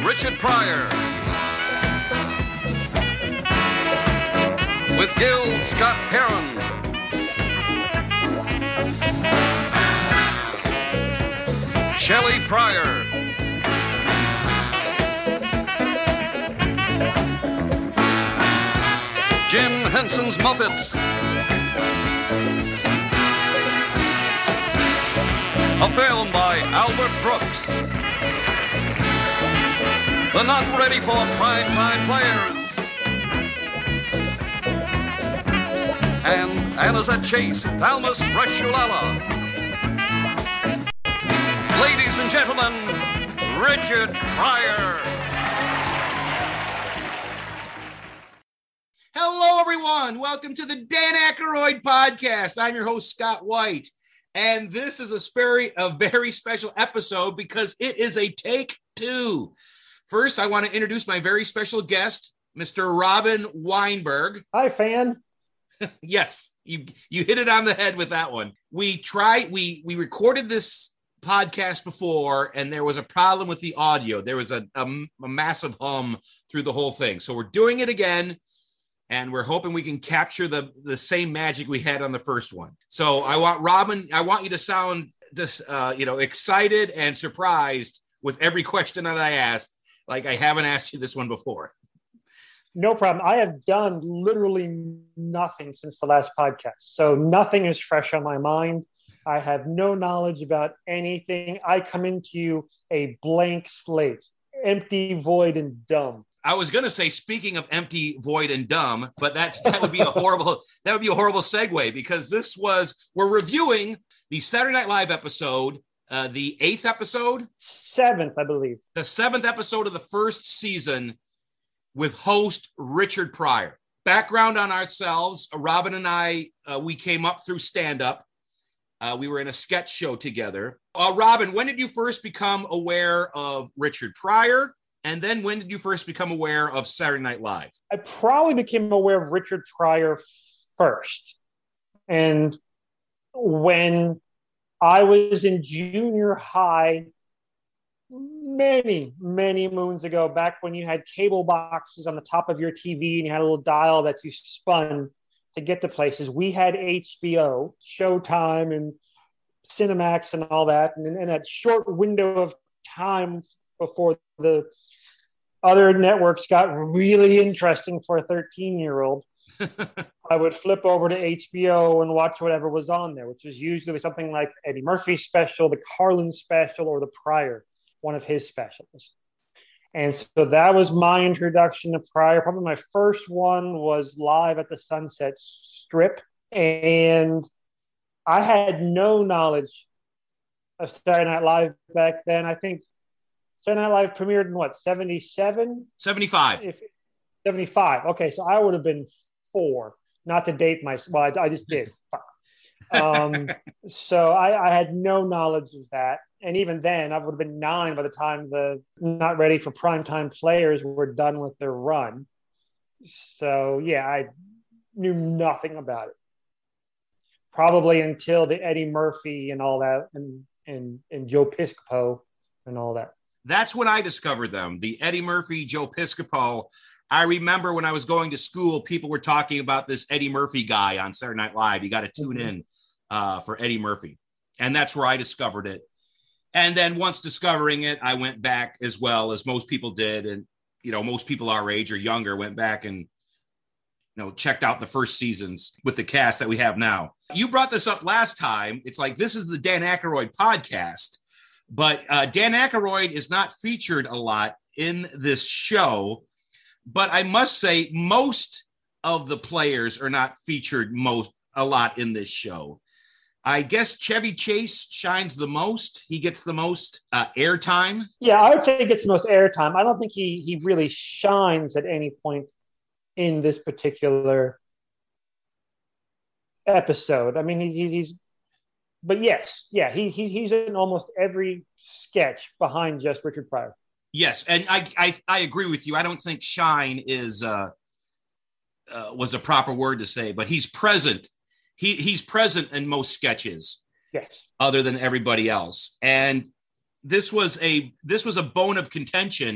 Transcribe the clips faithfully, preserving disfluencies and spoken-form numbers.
Richard Pryor. With Gil Scott Heron. Shelley Pryor. Jim Henson's Muppets. A film by Albert Brooks. The not ready for primetime players. And Anazet Chase, Thalmus Reshulala. Ladies and gentlemen, Richard Pryor. Hello, everyone. Welcome to the Dan Aykroyd podcast. I'm your host, Scott White. And this is a very, a very special episode because it is a take two. First, I want to introduce my very special guest, Mister Robin Weinberg. Hi, fan. Yes, you you hit it on the head with that one. We tried, we we recorded this podcast before, and there was a problem with the audio. There was a, a, a massive hum through the whole thing. So we're doing it again. And we're hoping we can capture the, the same magic we had on the first one. So I want Robin, I want you to sound this, uh, you know, excited and surprised with every question that I asked, like I haven't asked you this one before. No problem. I have done literally nothing since the last podcast. So nothing is fresh on my mind. I have no knowledge about anything. I come into you a blank slate, empty, void, and dumb. I was going to say, speaking of empty, void, and dumb, but that's that would be a horrible that would be a horrible segue because this was we're reviewing the Saturday Night Live episode, uh, the eighth episode, seventh, I believe, the seventh episode of the first season with host Richard Pryor. Background on ourselves: Robin and I, uh, we came up through stand-up. Uh, we were in a sketch show together. Uh, Robin, when did you first become aware of Richard Pryor? And then when did you first become aware of Saturday Night Live? I probably became aware of Richard Pryor first. And when I was in junior high, many, many moons ago, back when you had cable boxes on the top of your T V and you had a little dial that you spun to get to places, we had H B O, Showtime, and Cinemax and all that. And in that short window of time before the other networks got really interesting for a thirteen-year-old, I would flip over to H B O and watch whatever was on there, which was usually something like Eddie Murphy's special, the Carlin special, or the Pryor, one of his specials. And so that was my introduction to Pryor. Probably my first one was Live at the Sunset Strip. And I had no knowledge of Saturday Night Live back then. I think Saturday Night Live premiered in what, seventy-seven? seventy-five. If, seventy-five. Okay, so I would have been four. Not to date myself. Well, I, I just did. um, so I, I had no knowledge of that. And even then, I would have been nine by the time the not ready for primetime players were done with their run. So, yeah, I knew nothing about it. Probably until the Eddie Murphy and all that, and, and, and Joe Piscopo and all that. That's when I discovered them. The Eddie Murphy, Joe Piscopo. I remember when I was going to school, people were talking about this Eddie Murphy guy on Saturday Night Live. You got to tune in uh, for Eddie Murphy. And that's where I discovered it. And then once discovering it, I went back as well as most people did. And, you know, most people our age or younger went back and, you know, checked out the first seasons with the cast that we have now. You brought this up last time. It's like, this is the Dan Aykroyd podcast. But uh, Dan Aykroyd is not featured a lot in this show. But I must say, most of the players are not featured most a lot in this show. I guess Chevy Chase shines the most. He gets the most uh, airtime. Yeah, I would say he gets the most airtime. I don't think he he really shines at any point in this particular episode. I mean, he, he's, but yes, yeah, he, he he's in almost every sketch behind just Richard Pryor. Yes, and I I, I agree with you. I don't think shine is uh, uh, was a proper word to say, but he's present. He he's present in most sketches. Yes. Other than everybody else, and this was a this was a bone of contention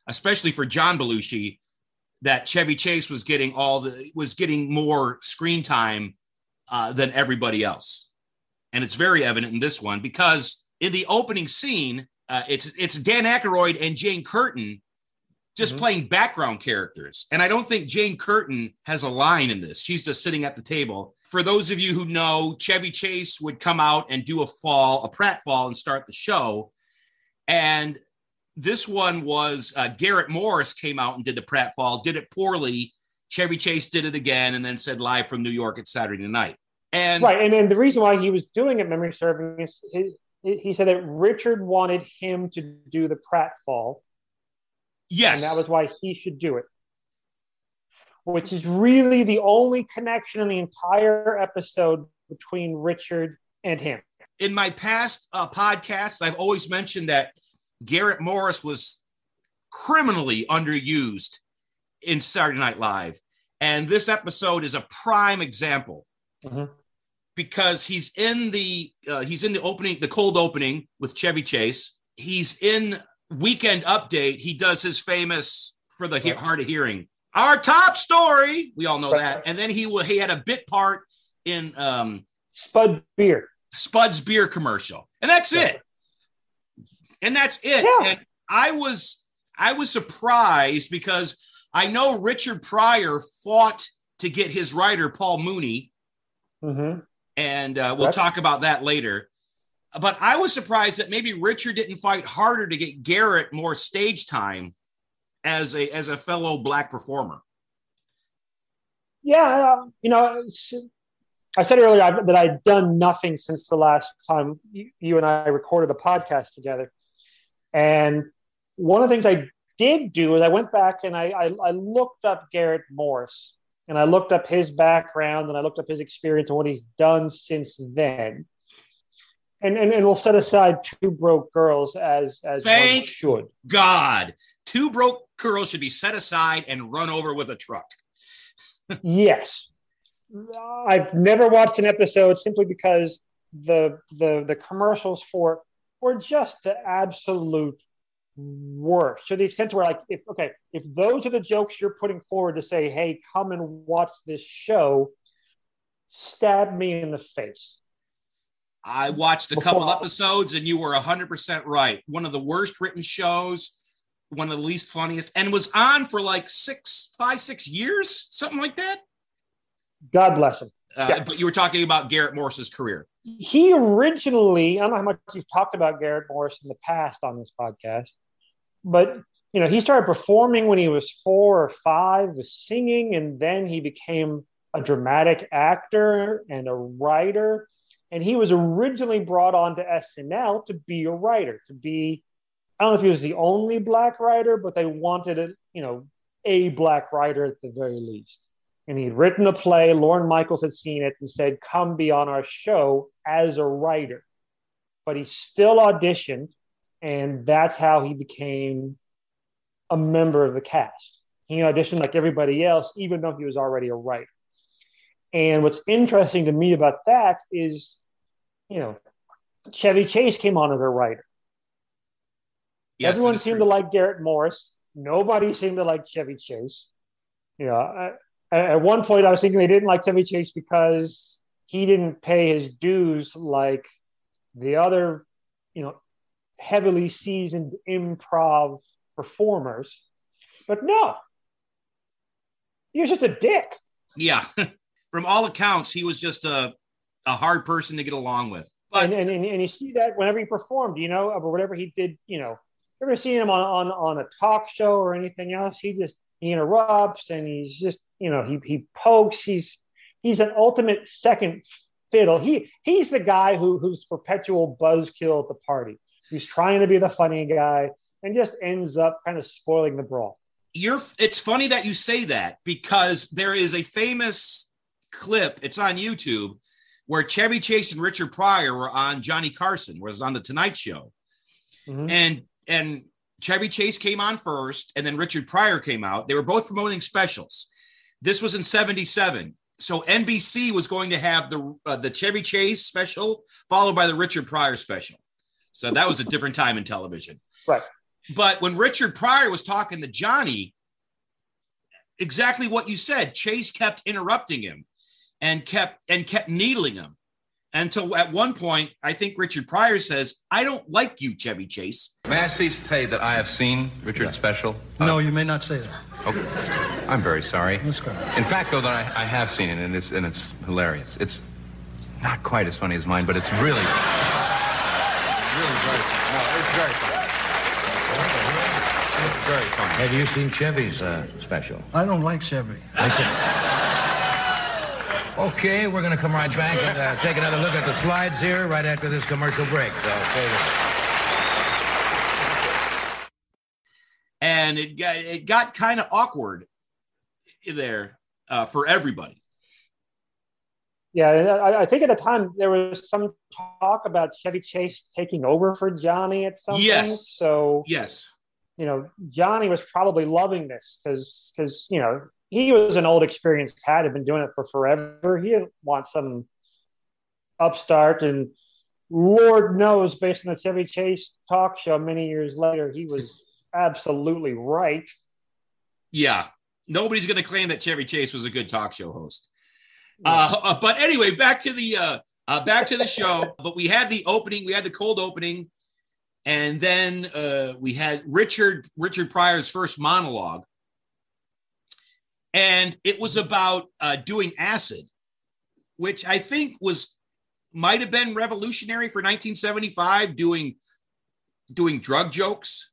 especially for John Belushi, that Chevy Chase was getting all the was getting more screen time uh, than everybody else. And it's very evident in this one because in the opening scene, uh, it's it's Dan Aykroyd and Jane Curtin just mm-hmm. playing background characters. And I don't think Jane Curtin has a line in this. She's just sitting at the table. For those of you who know, Chevy Chase would come out and do a fall, a pratfall, and start the show. And this one was uh, Garrett Morris came out and did the pratfall, did it poorly. Chevy Chase did it again and then said live from New York at Saturday night. And right. And, and the reason why he was doing it, memory serving, is he, he said that Richard wanted him to do the pratfall. Yes. And that was why he should do it. Which is really the only connection in the entire episode between Richard and him. In my past uh, podcasts, I've always mentioned that Garrett Morris was criminally underused in Saturday Night Live. And this episode is a prime example mm-hmm. because he's in the uh, he's in the opening, the cold opening with Chevy Chase. He's in Weekend Update. He does his famous for the right. hard of hearing. Our top story. We all know right. that. And then he will, he had a bit part in um, Spud Beer. Spud's beer commercial. And that's yeah. it. And that's it. Yeah. And I was I was surprised because I know Richard Pryor fought to get his writer, Paul Mooney. Mm-hmm. And uh, we'll that's- talk about that later. But I was surprised that maybe Richard didn't fight harder to get Garrett more stage time as a as a fellow black performer. Yeah, uh, you know, I said earlier I, that I'd done nothing since the last time you, you and I recorded a podcast together. And one of the things I did do is I went back and I, I, I looked up Garrett Morris and I looked up his background and I looked up his experience and what he's done since then. And, and and we'll set aside Two Broke Girls as as Thank one should. God. Two Broke Girls should be set aside and run over with a truck. Yes. I've never watched an episode simply because the the the commercials for it were just the absolute worst. To the extent where, like, if okay, if those are the jokes you're putting forward to say, hey, come and watch this show, stab me in the face. I watched a Before couple I- episodes and you were one hundred percent right. One of the worst written shows, one of the least funniest, and was on for like six, five, six years, something like that. God bless him. Uh, yeah. But you were talking about Garrett Morris's career. He originally, I don't know how much you've talked about Garrett Morris in the past on this podcast, but you know, he started performing when he was four or five, was singing, and then he became a dramatic actor and a writer. And he was originally brought on to S N L to be a writer, to be, I don't know if he was the only black writer, but they wanted a, you know, a black writer at the very least. And he'd written a play. Lorne Michaels had seen it and said, come be on our show as a writer. But he still auditioned, and that's how he became a member of the cast. He auditioned like everybody else, even though he was already a writer. And what's interesting to me about that is, you know, Chevy Chase came on as a writer. Yes, everyone seemed true. to like Garrett Morris. Nobody seemed to like Chevy Chase. You know, I, at one point I was thinking they didn't like Chevy Chase because he didn't pay his dues like the other, you know, heavily seasoned improv performers. But no, he was just a dick. Yeah. From all accounts, he was just a, a hard person to get along with. But and, and and you see that whenever he performed, you know, or whatever he did, you know, ever seen him on, on, on a talk show or anything else, he just he interrupts and he's just, you know, he he pokes. He's he's an ultimate second fiddle. He he's the guy who who's perpetual buzzkill at the party. He's trying to be the funny guy and just ends up kind of spoiling the brawl. You're it's funny that you say that because there is a famous clip, it's on YouTube, where Chevy Chase and Richard Pryor were on Johnny Carson, was on the Tonight Show. Mm-hmm. And and Chevy Chase came on first, and then Richard Pryor came out. They were both promoting specials. This was in seventy-seven. So N B C was going to have the uh, the Chevy Chase special followed by the Richard Pryor special. So that was a different time in television. Right. but when Richard Pryor was talking to Johnny, exactly what you said, Chase kept interrupting him and kept and kept needling him until at one point, I think Richard Pryor says, "I don't like you, Chevy Chase." May I cease to say that I have seen Richard's special? No, Uh, you may not say that. Okay. I'm very sorry. That's good. In fact, though, that I, I have seen it, and it's and it's hilarious. It's not quite as funny as mine, but it's really, really very funny. No, it's very funny. It's very funny. Have you seen Chevy's uh, special? I don't like Chevy. That's it. Okay, we're going to come right back and uh, take another look at the slides here right after this commercial break. So stay there. And it got it got kind of awkward there uh, for everybody. Yeah, I, I think at the time there was some talk about Chevy Chase taking over for Johnny at some Yes. point. So Yes. you know, Johnny was probably loving this because because you know he was an old experienced cat, had been doing it for forever. He didn't want some upstart, and Lord knows, based on the Chevy Chase talk show many years later, he was absolutely right. Yeah. Nobody's going to claim that Chevy Chase was a good talk show host. Uh, uh, but anyway, back to the uh, uh, back to the show. But we had the opening, we had the cold opening, and then uh, we had Richard Richard Pryor's first monologue, and it was about uh, doing acid, which I think was might have been revolutionary for nineteen seventy-five. Doing doing drug jokes.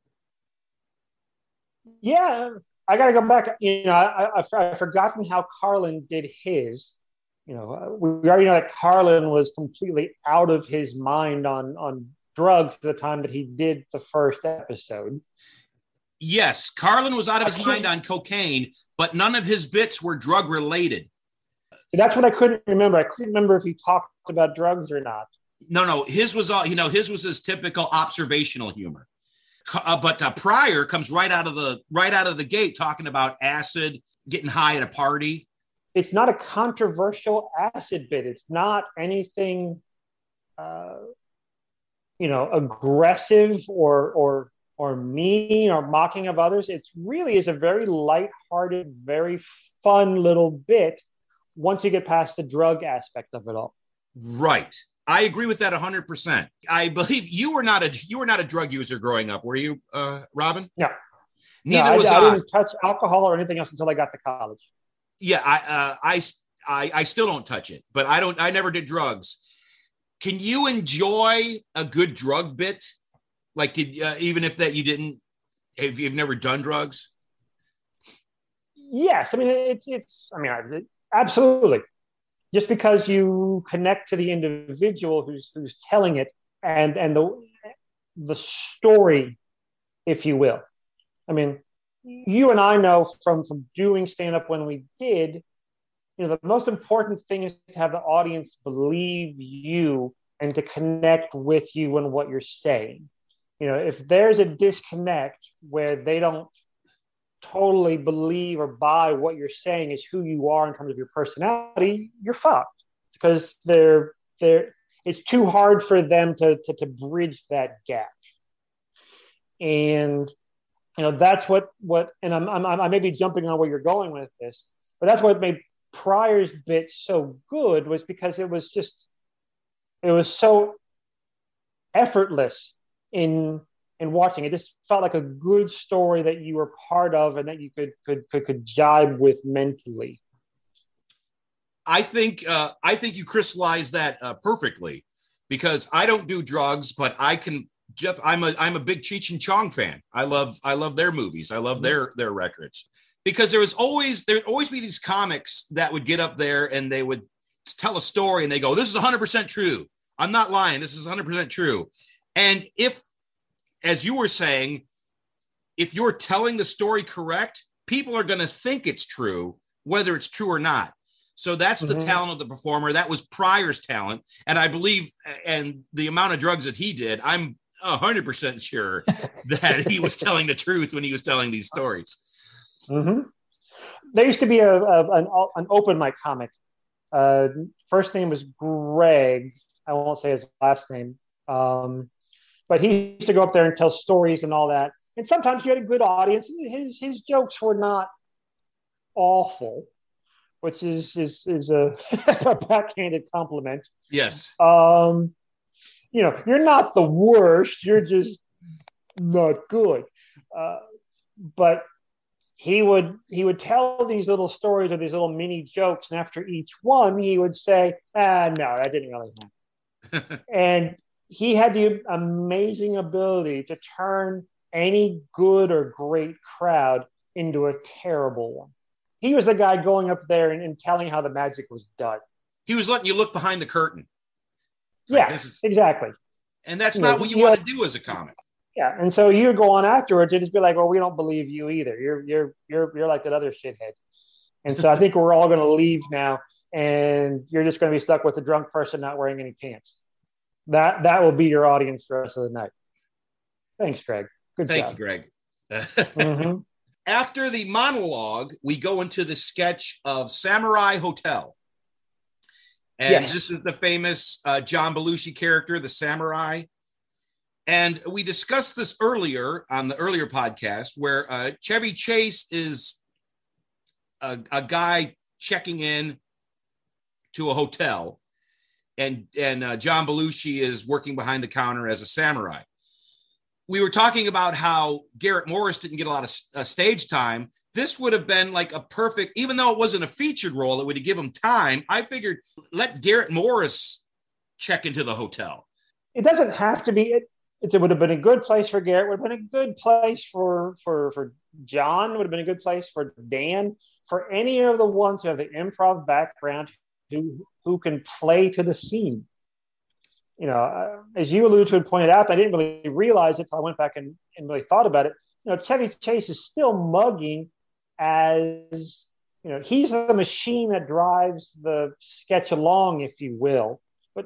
Yeah, I got to go back. You know, I, I, I've forgotten how Carlin did his. You know, we already know that Carlin was completely out of his mind on on drugs at the time that he did the first episode. Yes, Carlin was out of his mind on cocaine, but none of his bits were drug related. That's what I couldn't remember. I couldn't remember if he talked about drugs or not. No, no, his was all, you know, his was his typical observational humor. Uh, but uh, Pryor comes right out of the right out of the gate talking about acid, getting high at a party. It's not a controversial acid bit. It's not anything, uh, you know, aggressive or or or mean or mocking of others. It really is a very lighthearted, very fun little bit once you get past the drug aspect of it all. Right. I agree with that one hundred percent. I believe you were not a you were not a drug user growing up, were you, uh, Robin? No. Neither no, was I, I. I didn't touch alcohol or anything else until I got to college. Yeah, I, uh, I, I, I still don't touch it, but I don't. I never did drugs. Can you enjoy a good drug bit? Like, did, uh, even if that you didn't, if you've never done drugs? Yes, I mean it's it's. I mean, I, absolutely. Just because you connect to the individual who's who's telling it and and the the story, if you will. I mean, you and I know from from doing stand-up when we did, you know, the most important thing is to have the audience believe you and to connect with you and what you're saying. You know, if there's a disconnect where they don't totally believe or buy what you're saying is who you are in terms of your personality, you're fucked, because they're they're it's too hard for them to to, to bridge that gap. And you know, that's what what and I'm, I'm I may be jumping on where you're going with this, but that's what made Pryor's bit so good, was because it was just it was so effortless in and watching it. Just felt like a good story that you were part of and that you could could could, could jibe with mentally. I think uh, I think you crystallized that uh, perfectly, because I don't do drugs, but I can. Jeff, I'm a I'm a big Cheech and Chong fan. I love I love their movies. I love their their records, because there was always there'd always be these comics that would get up there and they would tell a story and they go, "This is one hundred percent true. I'm not lying. This is one hundred percent true." And if, as you were saying, if you're telling the story correct, people are going to think it's true, whether it's true or not. So that's the mm-hmm. talent of the performer. That was Pryor's talent. And I believe, and the amount of drugs that he did, I'm one hundred percent sure that he was telling the truth when he was telling these stories. Mm-hmm. There used to be a, a an, an open mic comic. Uh, first name was Greg. I won't say his last name. Um, but he used to go up there and tell stories and all that. And sometimes you had a good audience. His his jokes were not awful, which is is is a, a backhanded compliment. Yes. Um, you know, you're not the worst. You're just not good. Uh, but he would he would tell these little stories or these little mini jokes, and after each one, he would say, "Ah, no, that didn't really happen." And he had the amazing ability to turn any good or great crowd into a terrible one. He was the guy going up there and, and telling how the magic was done. He was letting you look behind the curtain. It's Yeah, like, this is, exactly. and that's You not know, what you he want had- to do as a comic. Yeah, and so you go on afterwards and just be like, "Well, we don't believe you either. You're you're you're you're like that other shithead." And so I think we're all going to leave now, and you're just going to be stuck with the drunk person not wearing any pants. That that will be your audience the rest of the night. Thanks, Greg. Good Thank job. you, Greg. Mhm. After the monologue, we go into the sketch of Samurai Hotel. And Yes. this is the famous uh, John Belushi character, the samurai. And we discussed this earlier on the earlier podcast where uh, Chevy Chase is a, a guy checking in to a hotel. And, and uh, John Belushi is working behind the counter as a samurai. We were talking about how Garrett Morris didn't get a lot of uh, stage time. This would have been like a perfect, even though it wasn't a featured role, it would have given him time. I figured let Garrett Morris check into the hotel. It doesn't have to be. It, it would have been a good place for Garrett. Would have been a good place for for for John. Would have been a good place for Dan. For any of the ones who have the improv background, who who can play to the scene. You know, uh, as you alluded to and pointed out, I didn't really realize it. So I went back and, and really thought about it. You know, Chevy Chase is still mugging as, you know, he's the machine that drives the sketch along, if you will. But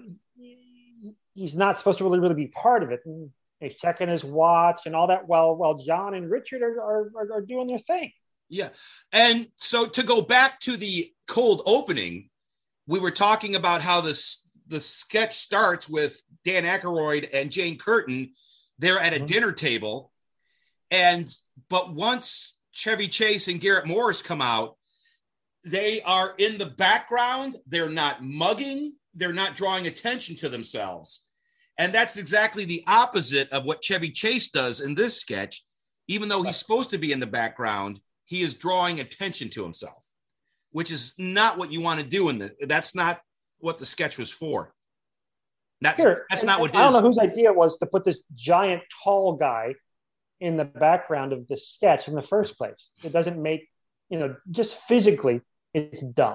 he's not supposed to really, really be part of it. And he's checking his watch and all that while while John and Richard are are, are, are doing their thing. Yeah. And so to go back to the cold opening, we were talking about how this the sketch starts with Dan Aykroyd and Jane Curtin. They're at a mm-hmm. dinner table. And, but once Chevy Chase and Garrett Morris come out, they are in the background. They're not mugging. They're not drawing attention to themselves. And that's exactly the opposite of what Chevy Chase does in this sketch. Even though he's supposed to be in the background, he is drawing attention to himself, which is not what you want to do in the, that's not what the sketch was for. That, sure. That's and, not what his... I don't know whose idea it was to put this giant tall guy in the background of the sketch in the first place. It doesn't make, you know, just physically, it's dumb.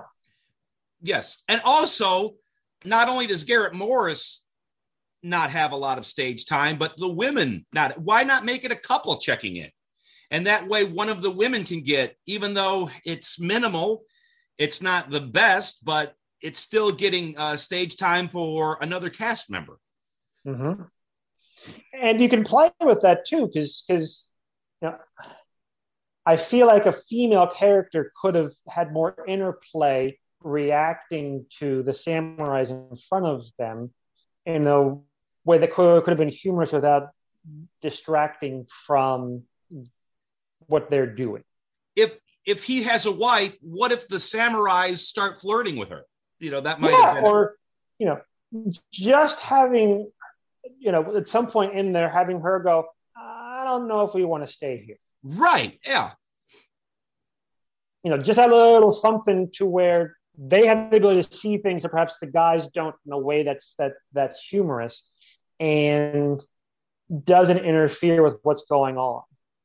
Yes. And also, not only does Garrett Morris not have a lot of stage time, but the women, not, why not make it a couple checking in? And that way one of the women can get, even though it's minimal, it's not the best, but it's still getting uh, stage time for another cast member. Mm-hmm. And you can play with that too, because because you know, I feel like a female character could have had more interplay reacting to the samurais in front of them in a way that could, could have been humorous without distracting from what they're doing. If if he has a wife, what if the samurais start flirting with her? You know, that might yeah, have been... or, you know, just having, you know, at some point in there, having her go, I don't know if we want to stay here. Right, yeah. You know, just a little something to where they have the ability to see things that perhaps the guys don't in a way that's that that's humorous and doesn't interfere with what's going on.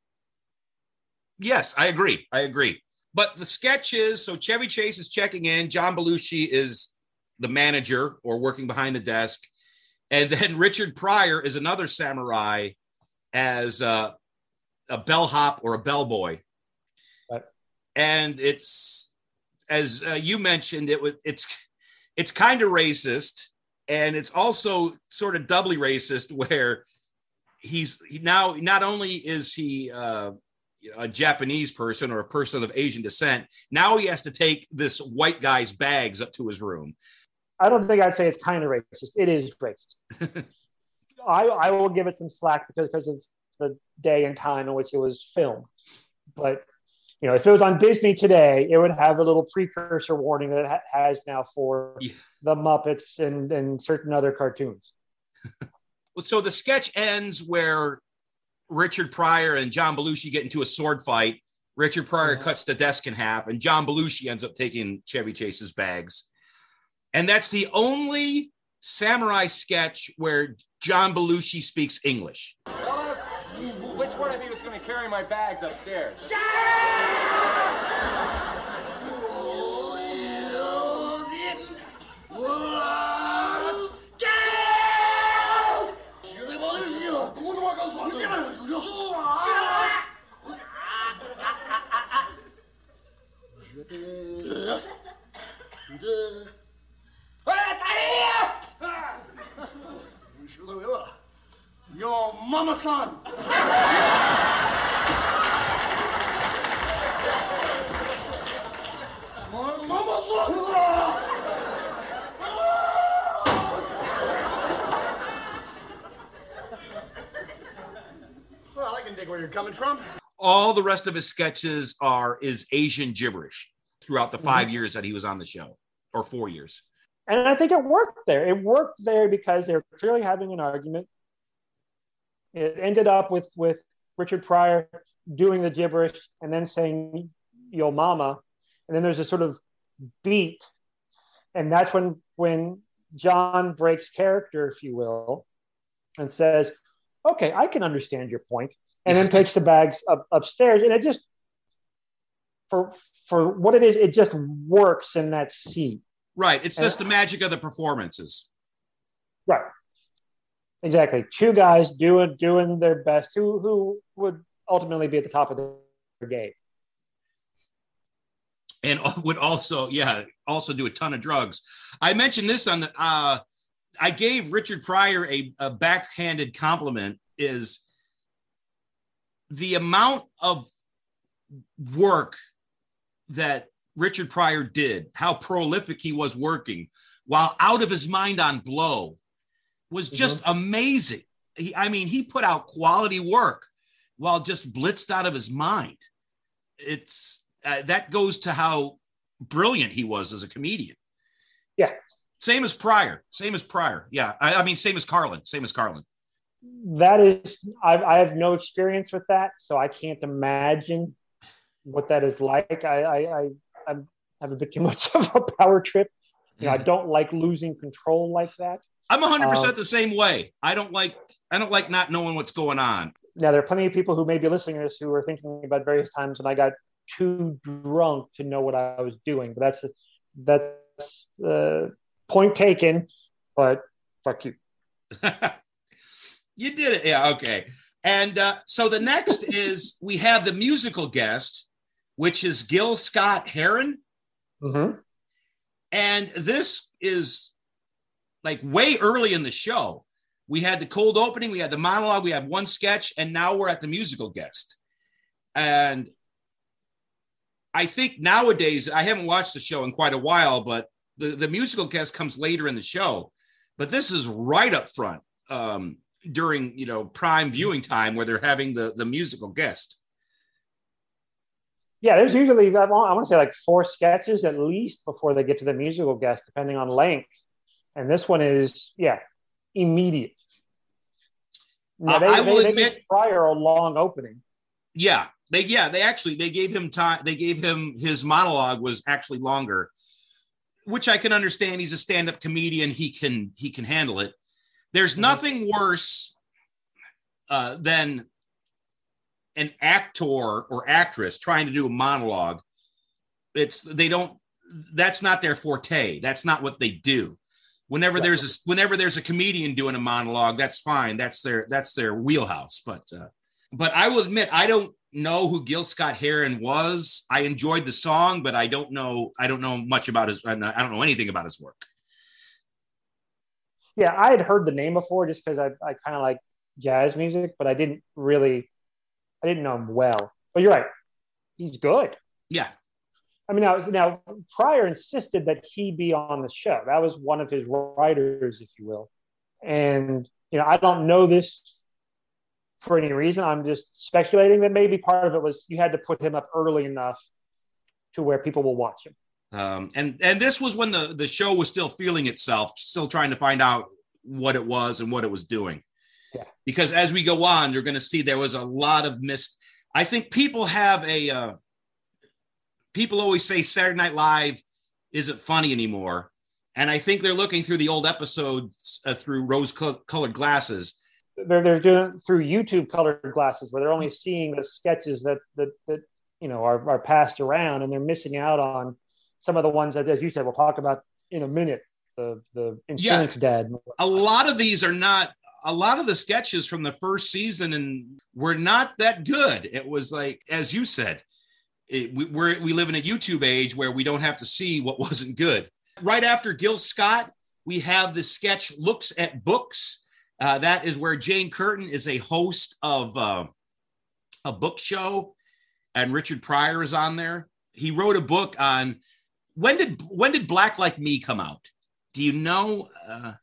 Yes, I agree. I agree. But the sketch is, so Chevy Chase is checking in. John Belushi is the manager or working behind the desk. And then Richard Pryor is another samurai as uh, a bellhop or a bellboy. Right. And it's, as uh, you mentioned, it was it's it's kind of racist. And it's also sort of doubly racist where he's he now, not only is he uh, a Japanese person or a person of Asian descent, now he has to take this white guy's bags up to his room. I don't think I'd say it's kind of racist. It is racist. I, I will give it some slack because because of the day and time in which it was filmed. But you know, if it was on Disney today, it would have a little precursor warning that it ha- has now for Yeah. the Muppets and, and certain other cartoons. So the sketch ends where Richard Pryor and John Belushi get into a sword fight. Richard Pryor Yeah. cuts the desk in half, and John Belushi ends up taking Chevy Chase's bags. And that's the only samurai sketch where John Belushi speaks English. Fellas, which one of you is going to carry my bags upstairs? Yo, mama-san! My mama-san! Well, I can dig where you're coming from. All the rest of his sketches are is Asian gibberish throughout the five mm-hmm. years that he was on the show, or four years. And I think it worked there. It worked there because they were clearly having an argument. It ended up with, with Richard Pryor doing the gibberish and then saying, yo mama. And then there's a sort of beat. And that's when, when John breaks character, if you will, and says, okay, I can understand your point. And then takes the bags up, upstairs. And it just, for for what it is, it just works in that scene. Right. It's and, just the magic of the performances. Right. Exactly. Two guys doing doing their best, who who would ultimately be at the top of their game. And would also, yeah, also do a ton of drugs. I mentioned this on the, uh, I gave Richard Pryor a, a backhanded compliment is the amount of work that Richard Pryor did, how prolific he was working while out of his mind on Blow was just mm-hmm. amazing. He, I mean, he put out quality work while just blitzed out of his mind. It's uh, that goes to how brilliant he was as a comedian. Yeah. Same as Pryor. Same as Pryor. Yeah. I, I mean, same as Carlin. Same as Carlin. That is, I've, I have no experience with that, so I can't imagine what that is like. I, I, I I'm, have a bit too much of a power trip. You know, I don't like losing control like that. I'm one hundred percent um, the same way. I don't like, I don't like not knowing what's going on. Now, there are plenty of people who may be listening to this who are thinking about various times when I got too drunk to know what I was doing. But that's that's uh, point taken. But fuck you. You did it. Yeah. Okay. And uh, so the next is we have the musical guest, which is Gil Scott Heron. Mm-hmm. And this is like way early in the show. We had the cold opening, we had the monologue, we had one sketch, and now we're at the musical guest. And I think nowadays, I haven't watched the show in quite a while, but the, the musical guest comes later in the show. But this is right up front um, during, you know, prime viewing time where they're having the, the musical guest. Yeah, there's usually, I want to say like four sketches at least before they get to the musical guest, depending on length. And this one is, yeah, immediate. Now, they, uh, I will they, they admit, gave Pryor a long opening. Yeah, they yeah they actually they gave him time. They gave him his monologue was actually longer, which I can understand. He's a stand-up comedian. He can he can handle it. There's nothing worse uh, than an actor or actress trying to do a monologue. It's they don't. That's not their forte. That's not what they do. Whenever right. there's a whenever there's a comedian doing a monologue, that's fine. That's their that's their wheelhouse. But uh, but I will admit I don't know who Gil Scott Heron was. I enjoyed the song, but I don't know I don't know much about his. I don't know anything about his work. Yeah, I had heard the name before just because I I kind of like jazz music, but I didn't really I didn't know him well. But you're right, he's good. Yeah. I mean, now, now Pryor insisted that he be on the show. That was one of his writers, if you will. And, you know, I don't know this for any reason. I'm just speculating that maybe part of it was you had to put him up early enough to where people will watch him. Um, and and this was when the, the show was still feeling itself, still trying to find out what it was and what it was doing. Yeah. Because as we go on, you're going to see there was a lot of missed. I think people have a uh, people always say Saturday Night Live isn't funny anymore. And I think they're looking through the old episodes uh, through rose-colored glasses. They're they're doing it through YouTube colored glasses, where they're only seeing the sketches that that that you know are are passed around, and they're missing out on some of the ones that, as you said, we'll talk about in a minute. The the insurance yeah. dad. A lot of these are not. A lot of the sketches from the first season and were not that good. It was like, as you said, it, we we're, we live in a YouTube age where we don't have to see what wasn't good. Right after Gil Scott, we have the sketch Looks at Books. Uh, that is where Jane Curtin is a host of uh, a book show, and Richard Pryor is on there. He wrote a book on when did when did Black Like Me come out? Do you know? Uh,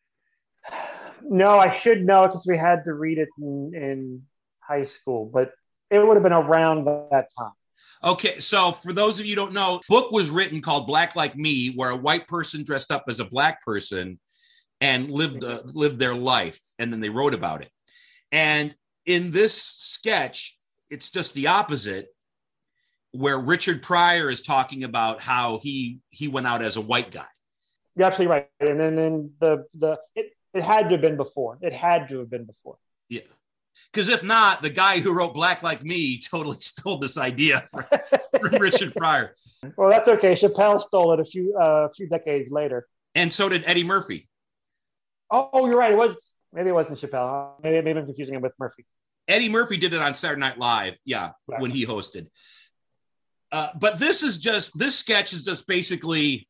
no, I should know because we had to read it in, in high school, but it would have been around that time. Okay, so for those of you who don't know, book was written called Black Like Me, where a white person dressed up as a black person and lived uh, lived their life, and then they wrote about it. And in this sketch, it's just the opposite, where Richard Pryor is talking about how he he went out as a white guy. You're absolutely right. And then, then the the it, it had to have been before. It had to have been before. Yeah. Because if not, the guy who wrote Black Like Me totally stole this idea from, from Richard Pryor. Well, that's okay. Chappelle stole it a few uh, a few decades later. And so did Eddie Murphy. Oh, you're right. It was maybe it wasn't Chappelle. Maybe maybe I'm confusing him with Murphy. Eddie Murphy did it on Saturday Night Live. Yeah, right. When he hosted. Uh, but this is just this sketch is just basically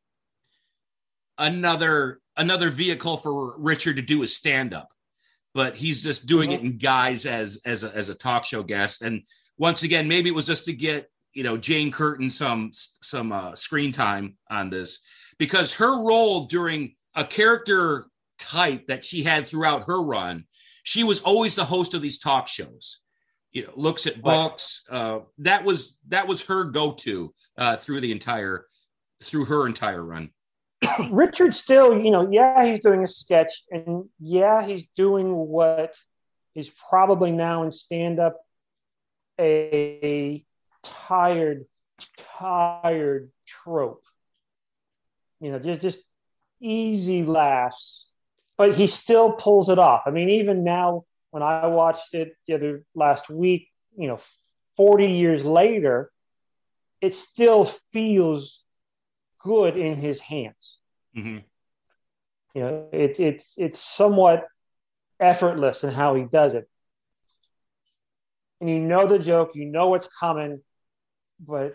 another another vehicle for Richard to do his stand-up. But he's just doing mm-hmm. it in guise as as a, as a talk show guest. And once again, maybe it was just to get, you know, Jane Curtin some some uh, screen time on this, because her role during a character type that she had throughout her run, she was always the host of these talk shows. You know, Looks at Books. Uh, that was that was her go-to uh, through the entire through her entire run. Richard still, you know, yeah, he's doing a sketch, and yeah, he's doing what is probably now in stand-up a tired, tired trope. You know, just just easy laughs, but he still pulls it off. I mean, even now when I watched it the other last week, you know, forty years later, it still feels good in his hands. Mm-hmm. You know, it's it's it's somewhat effortless in how he does it, and you know the joke, you know what's coming, but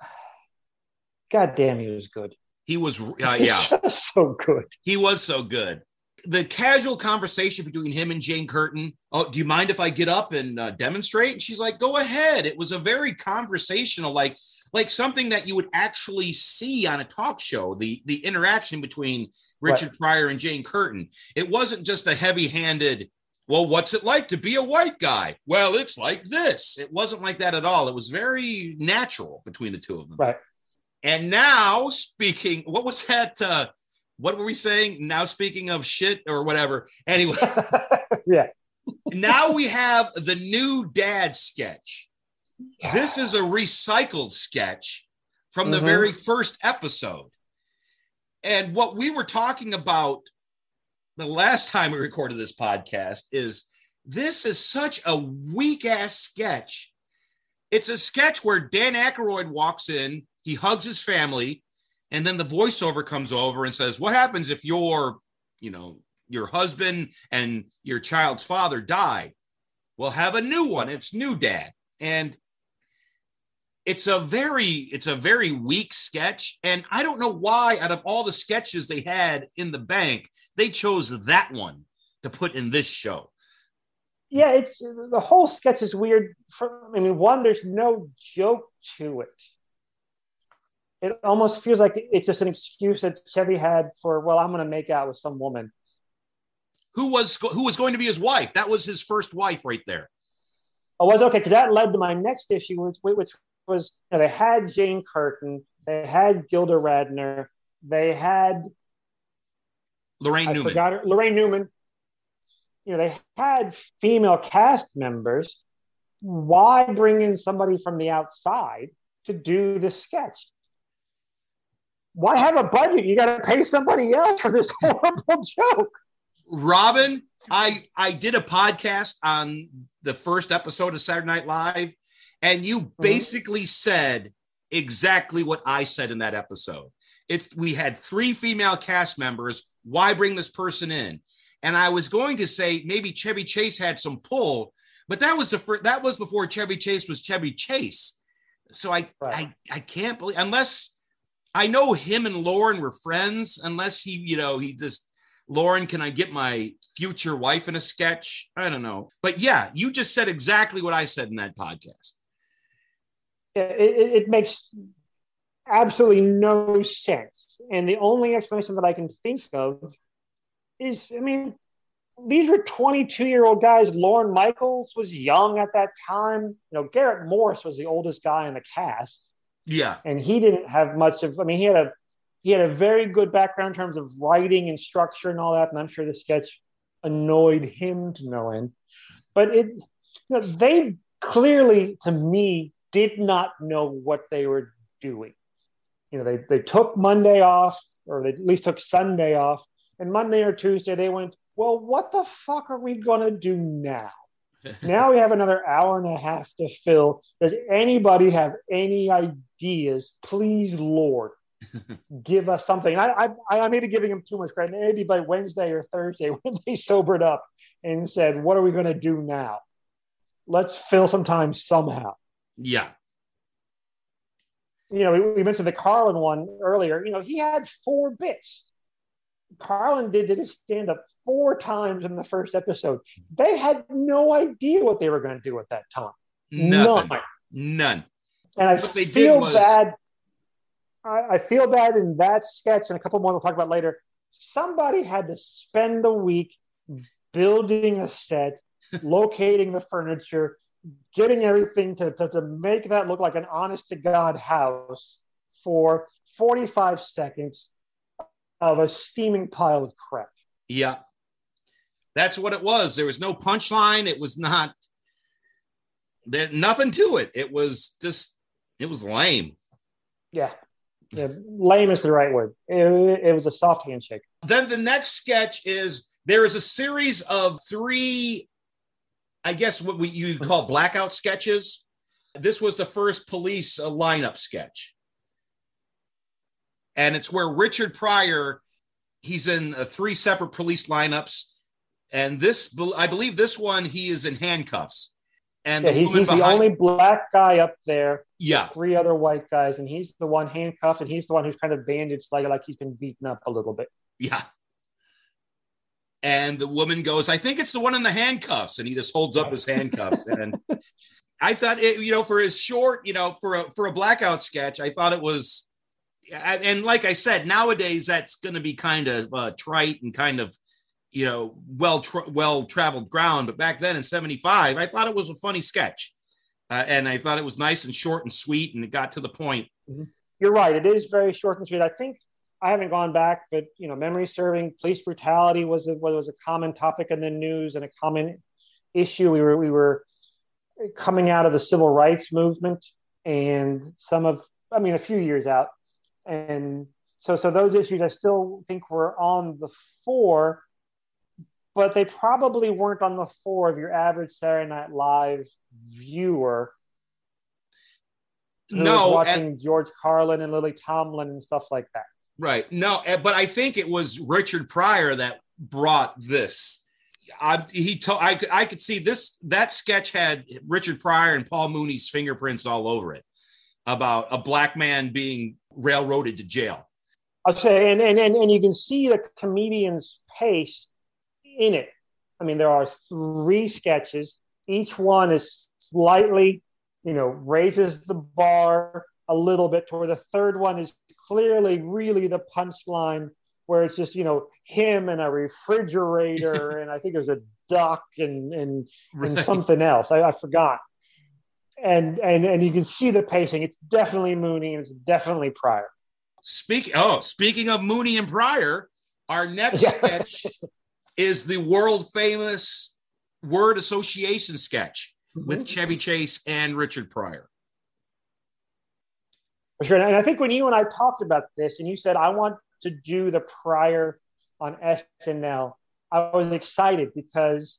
God damn, he was good. He was, uh, yeah, just so good. He was so good. The casual conversation between him and Jane Curtin. Oh, do you mind if I get up and uh, demonstrate? And she's like, go ahead. It was a very conversational, like, like something that you would actually see on a talk show, the, the interaction between Richard right. Pryor and Jane Curtin. It wasn't just a heavy-handed, well, what's it like to be a white guy? Well, it's like this. It wasn't like that at all. It was very natural between the two of them. Right. And now, speaking, what was that? Uh, what were we saying? Now, speaking of shit or whatever. Anyway. Yeah. Now we have the new dad sketch. Yeah. This is a recycled sketch from the mm-hmm. very first episode. And what we were talking about the last time we recorded this podcast is this is such a weak ass sketch. It's a sketch where Dan Aykroyd walks in, he hugs his family, and then the voiceover comes over and says, what happens if your, you know, your husband and your child's father die? We'll have a new one. It's new dad. And it's a very, it's a very weak sketch. And I don't know why out of all the sketches they had in the bank, they chose that one to put in this show. Yeah, it's the whole sketch is weird. For, I mean, one, there's no joke to it. It almost feels like it's just an excuse that Chevy had for, well, I'm going to make out with some woman. who was who was going to be his wife. That was his first wife right there. Oh, was okay, because that led to my next issue, which, which was you know, they had Jane Curtin, they had Gilda Radner, they had Lorraine I Newman. Forgot her, Lorraine Newman. You know, they had female cast members. Why bring in somebody from the outside to do the sketch? Why have a budget? You got to pay somebody else for this horrible joke. Robin, I I did a podcast on the first episode of Saturday Night Live, and you basically mm-hmm. said exactly what I said in that episode. It's we had three female cast members. Why bring this person in? And I was going to say maybe Chevy Chase had some pull, but that was the first, that was before Chevy Chase was Chevy Chase. So I right. I I can't believe unless I know him and Lauren were friends. Unless he you know he just. Lauren, can I get my future wife in a sketch? I don't know. But yeah, you just said exactly what I said in that podcast. It, it, it makes absolutely no sense. And the only explanation that I can think of is, I mean, these were twenty-two-year-old guys. Lorne Michaels was young at that time. You know, Garrett Morris was the oldest guy in the cast. Yeah. And he didn't have much of, I mean, he had a He had a very good background in terms of writing and structure and all that, and I'm sure the sketch annoyed him to no end. But it, you know, they clearly, to me, did not know what they were doing. You know, they they took Monday off, or they at least took Sunday off, and Monday or Tuesday they went, well, what the fuck are we gonna do now? Now we have another hour and a half to fill. Does anybody have any ideas? Please, Lord. Give us something. I, I I may be giving them too much credit. Maybe by Wednesday or Thursday when they sobered up and said, "What are we going to do now? Let's fill some time somehow." Yeah. You know, we, we mentioned the Carlin one earlier. You know, he had four bits. Carlin did, did his stand up four times in the first episode. They had no idea what they were going to do at that time. Nothing. None. None. And I what they feel did was... bad. I feel bad in that sketch, and a couple more we'll talk about later. Somebody had to spend the week building a set, locating the furniture, getting everything to, to, to make that look like an honest-to-God house for forty-five seconds of a steaming pile of crap. Yeah. That's what it was. There was no punchline. It was not... There, nothing to it. It was just... It was lame. Yeah. Yeah, lame is the right word. It, it was a soft handshake. Then the next sketch is there is a series of three, I guess what we you call blackout sketches. This was the first police uh, lineup sketch. And it's where Richard Pryor, he's in uh, three separate police lineups. And this, I believe this one, he is in handcuffs. And yeah, the he's, he's behind, the only black guy up there. Yeah. Three other white guys, and he's the one handcuffed, and he's the one who's kind of bandaged, like, like he's been beaten up a little bit. Yeah. And the woman goes, I think it's the one in the handcuffs. And he just holds up his handcuffs. And I thought, it, you know, for his short, you know, for a, for a blackout sketch, I thought it was, and like I said, nowadays that's going to be kind of uh, trite and kind of, you know, well, tra- well traveled ground. But back then in seventy-five, I thought it was a funny sketch. Uh, and I thought it was nice and short and sweet, and it got to the point. You're right. It is very short and sweet. I think I haven't gone back, but, you know, memory serving, police brutality was a, was a common topic in the news and a common issue. We were, we were coming out of the civil rights movement, and some of, I mean, a few years out. And so, so those issues I still think were on the fore, but they probably weren't on the fore of your average Saturday Night Live viewer. Who no, was watching and, George Carlin and Lily Tomlin and stuff like that. Right. No, but I think it was Richard Pryor that brought this. I, he told I could I could see this that sketch had Richard Pryor and Paul Mooney's fingerprints all over it about a black man being railroaded to jail. I'll say, and and and, and you can see the comedian's pace in it. I mean, there are three sketches. Each one is slightly, you know, raises the bar a little bit, to where the third one is clearly really the punchline where it's just, you know, him and a refrigerator, and I think there's a duck and and, Right. and something else. I, I forgot. And and and you can see the pacing. It's definitely Mooney and it's definitely Pryor. Speak. Oh, speaking of Mooney and Pryor, our next Yeah. sketch is the world famous word association sketch with Chevy Chase and Richard Pryor. For sure. And I think when you and I talked about this, and you said I want to do the Pryor on S N L, I was excited because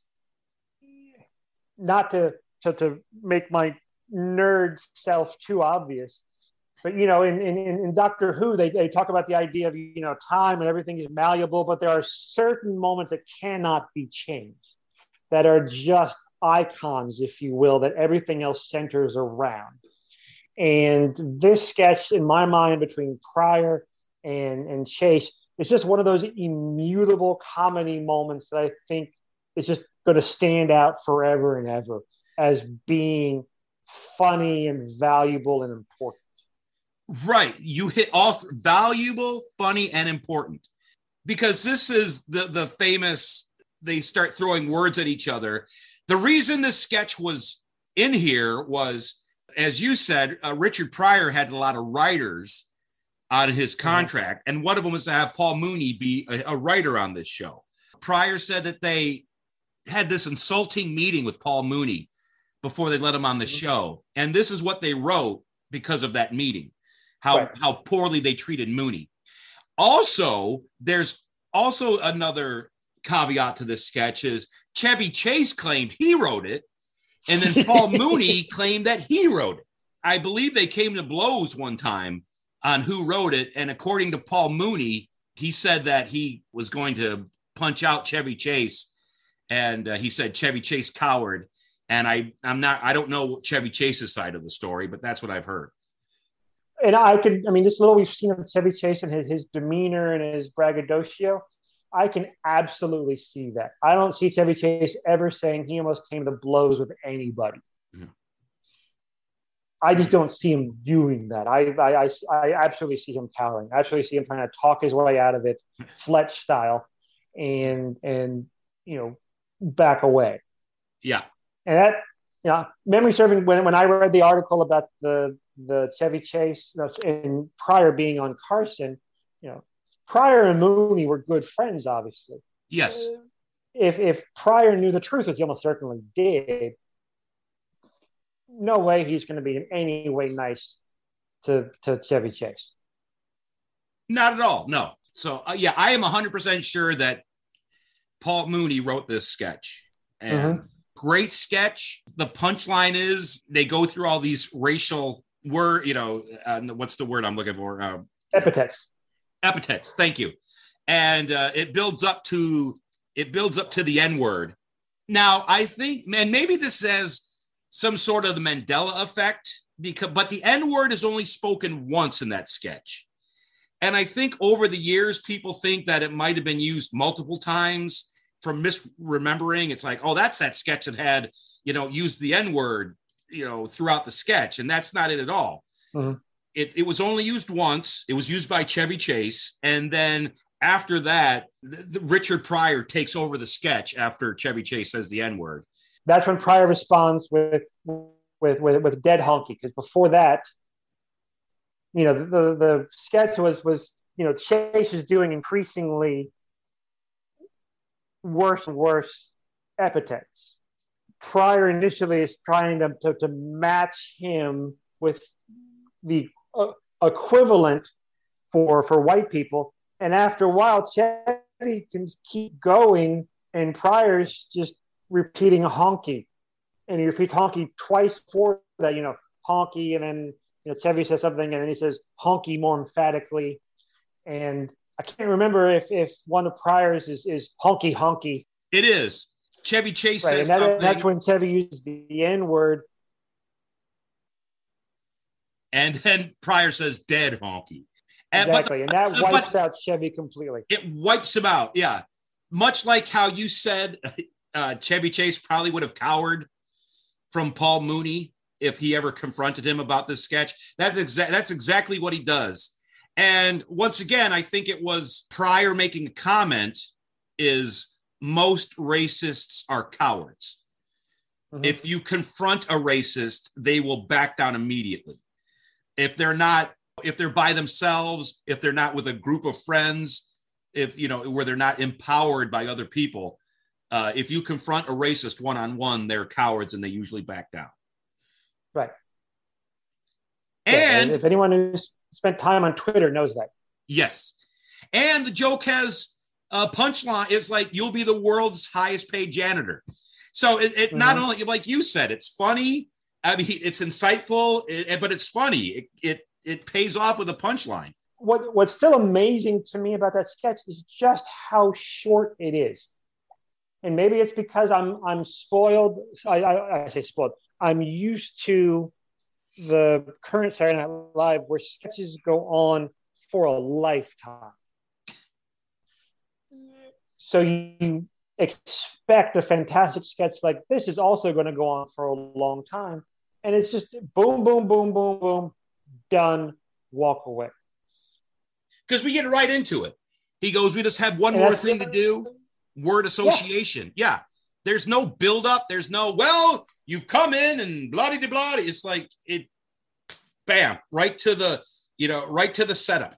not to to, to make my nerd self too obvious, but you know, in, in, in Doctor Who, they, they talk about the idea of, you know, time and everything is malleable, but there are certain moments that cannot be changed, that are just icons, if you will, that everything else centers around. And this sketch, in my mind, between Pryor and, and Chase, is just one of those immutable comedy moments that I think is just going to stand out forever and ever as being funny and valuable and important. Right. You hit all valuable, funny, and important, because this is the, the famous, they start throwing words at each other. The reason this sketch was in here was, as you said, uh, Richard Pryor had a lot of writers on his contract, and one of them was to have Paul Mooney be a, a writer on this show. Pryor said that they had this insulting meeting with Paul Mooney before they let him on the show, and this is what they wrote because of that meeting, how, Right. how poorly they treated Mooney. Also, there's also another caveat to this sketch is Chevy Chase claimed he wrote it, and then Paul Mooney claimed that he wrote it. I believe they came to blows one time on who wrote it. And according to Paul Mooney, he said that he was going to punch out Chevy Chase. And uh, he said Chevy Chase coward. And I, I'm not, I don't know Chevy Chase's side of the story, but that's what I've heard. And I can, I mean, this little we've seen of Chevy Chase and his, his demeanor and his braggadocio, I can absolutely see that. I don't see Chevy Chase ever saying he almost came to blows with anybody. Mhm. I just don't see him doing that. I, I, I, I absolutely see him cowering. I actually see him trying to talk his way out of it, Fletch style, and, and, you know, back away. Yeah. And that, you know, memory serving, when, when I read the article about the, the Chevy Chase and Pryor being on Carson, you know, Pryor and Mooney were good friends, obviously. Yes. If if Pryor knew the truth, which he almost certainly did, no way he's going to be in any way nice to, to Chevy Chase. Not at all. No. So, uh, yeah, I am one hundred percent sure that Paul Mooney wrote this sketch. And Mhm. great sketch. The punchline is they go through all these racial word, you know, uh, what's the word I'm looking for? Uh, Epithets. epithets. Thank you. And uh, it builds up to it builds up to the N word. Now, I think, man, maybe this has some sort of the Mandela effect, because but the N word is only spoken once in that sketch. And I think over the years, people think that it might have been used multiple times. From misremembering, it's like, oh, that's that sketch that had, you know, used the N word, you know, throughout the sketch. And that's not it at all. Mhm. It, it was only used once. It was used by Chevy Chase. And then after that, the, the Richard Pryor takes over the sketch after Chevy Chase says the N word. That's when Pryor responds with with with, with dead honky, because before that, you know, the, the sketch was was you know, Chase is doing increasingly worse and worse epithets. Pryor initially is trying to, to, to match him with the uh, equivalent for, for white people. And after a while, Chevy can keep going, and Pryor's just repeating honky. And he repeats honky twice for that, you know, honky, and then, you know, Chevy says something, and then he says honky more emphatically. And I can't remember if, if one of Pryor's is, is honky honky. It is. Chevy Chase Right, says and that, something. that's when Chevy uses the N word. And then Pryor says dead honky. And, Exactly. but, and that but- wipes out Chevy completely. It wipes him out. Yeah. Much like how you said uh, Chevy Chase probably would have cowered from Paul Mooney if he ever confronted him about this sketch. That's, exa- that's exactly what he does. And once again, I think it was Pryor making a comment is most racists are cowards. Mm-hmm. If you confront a racist, they will back down immediately. If they're not, if they're by themselves, if they're not with a group of friends, if, you know, where they're not empowered by other people, uh, if you confront a racist one-on-one, they're cowards and they usually back down. Right. And yeah, if anyone who's spent time on Twitter knows that. Yes. And the joke has a punchline. It's like, you'll be the world's highest paid janitor. So it, it mm-hmm. not only, like you said, it's funny. I mean, it's insightful, it, but it's funny. It, it it pays off with a punchline. What What's still amazing to me about that sketch is just how short it is. And maybe it's because I'm I'm spoiled. I, I, I say spoiled. I'm used to the current Saturday Night Live where sketches go on for a lifetime. So you expect a fantastic sketch like this is also going to go on for a long time. And it's just boom, boom, boom, boom, boom, done, walk away. Because we get right into it. He goes, we just have one and more thing to do. Word association. Yeah. yeah. There's no buildup. There's no, well, you've come in and blah-de-blah. It's like, it, bam, right to the, you know, right to the setup.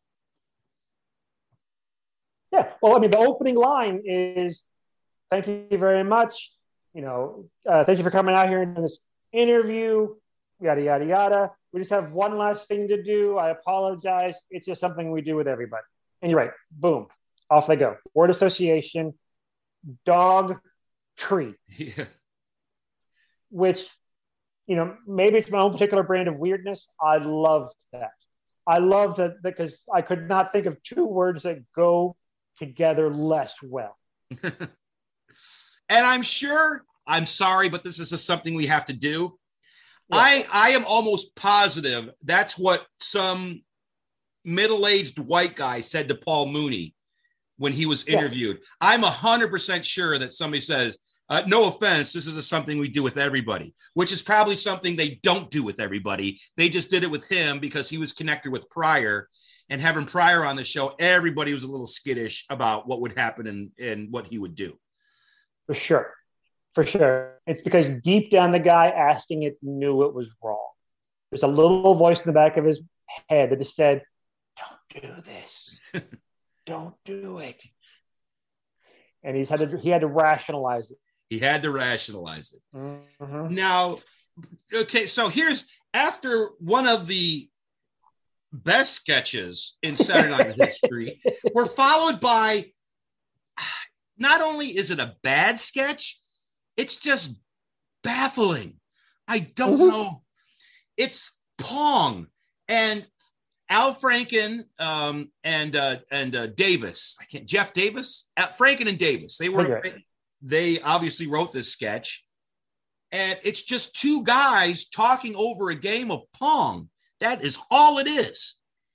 Yeah. Well, I mean, the opening line is, thank you very much. You know, uh, thank you for coming out here in this interview, yada, yada, yada. We just have one last thing to do. I apologize. It's just something we do with everybody. And you're right. Boom. Off they go. Word association, dog, tree. Yeah. Which, you know, maybe it's my own particular brand of weirdness. I love that. I love that because I could not think of two words that go together less well. And I'm sure, I'm sorry, but this is just something we have to do. Yeah. I, I am almost positive that's what some middle-aged white guy said to Paul Mooney when he was interviewed. Yeah. I'm one hundred percent sure that somebody says, uh, no offense, this is a, something we do with everybody, which is probably something they don't do with everybody. They just did it with him because he was connected with Pryor. And having Pryor on the show, everybody was a little skittish about what would happen and, and what he would do. For sure. For sure. It's because deep down the guy asking it knew it was wrong. There's a little voice in the back of his head that just said, don't do this. Don't do it. And he's had to, he had to rationalize it. He had to rationalize it. Mm-hmm. Now, okay, so here's, after one of the best sketches in Saturday Night history, we're followed by, not only is it a bad sketch, it's just baffling. I don't mm-hmm. know. It's Pong and Al Franken um, and uh, and uh, Davis. I can't. Jeff Davis, uh, Franken and Davis. They were. Okay. They obviously wrote this sketch, and it's just two guys talking over a game of Pong. That is all it is.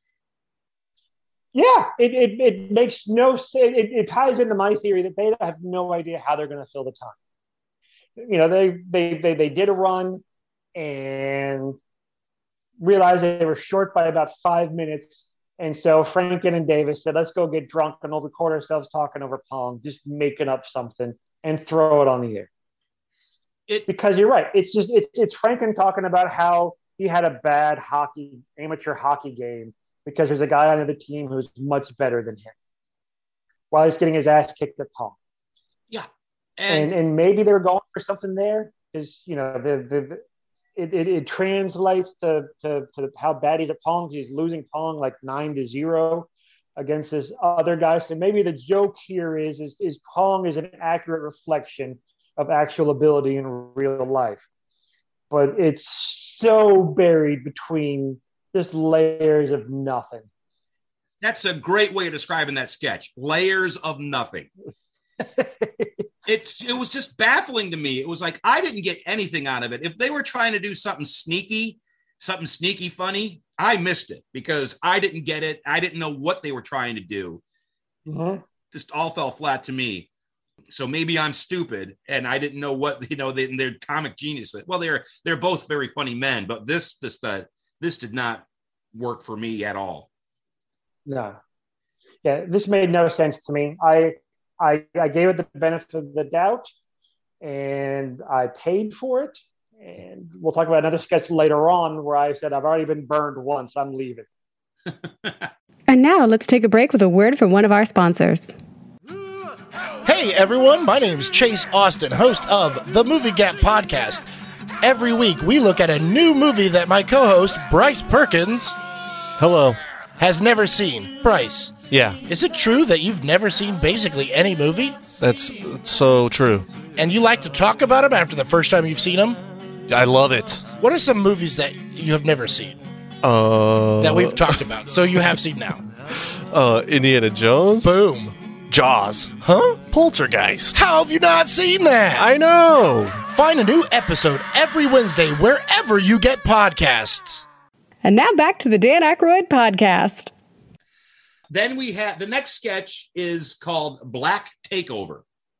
Yeah, it it, it makes no sense. It, it ties into my theory that they have no idea how they're going to fill the time. You know, they they they they did a run and realized they were short by about five minutes. And so Franken and Davis said, let's go get drunk and we'll record ourselves talking over Pong, just making up something and throw it on the air. It, because you're right. It's just, it's, it's Franken talking about how he had a bad hockey, amateur hockey game because there's a guy on the team who's much better than him while he's getting his ass kicked at Pong. Yeah. And, and, and maybe they're going for something there because, you know, the, the, It, it it translates to, to to how bad he's at Pong. He's losing Pong like nine to zero against this other guy. So maybe the joke here is is is Pong is an accurate reflection of actual ability in real life, but it's so buried between just layers of nothing. That's a great way of describing that sketch. Layers of nothing. It's it was just baffling to me. It was like I didn't get anything out of it. If they were trying to do something sneaky, something sneaky funny, I missed it because I didn't get it. I didn't know what they were trying to do. Mm-hmm. Just all fell flat to me. So maybe I'm stupid and I didn't know what, you know, they, they're comic geniuses. Well, they're they're both very funny men, but this this uh, this did not work for me at all. No. Yeah, this made no sense to me. I, I, I gave it the benefit of the doubt, and I paid for it. And we'll talk about another sketch later on where I said, I've already been burned once. I'm leaving. And now let's take a break with a word from one of our sponsors. Hey everyone, my name is Chase Austin, host of the Movie Gap Podcast. Every week we look at a new movie that my co-host, Bryce Perkins, hello, has never seen. Bryce. Yeah. Is it true that you've never seen basically any movie? That's so true. And you like to talk about them after the first time you've seen them? I love it. What are some movies that you have never seen? Uh, that we've talked about, so you have seen now. Uh, Indiana Jones. Boom. Jaws. Huh? Poltergeist. How have you not seen that? I know. Find a new episode every Wednesday wherever you get podcasts. And now back to the Dan Aykroyd Podcast. Then we had the next sketch is called Black Takeover.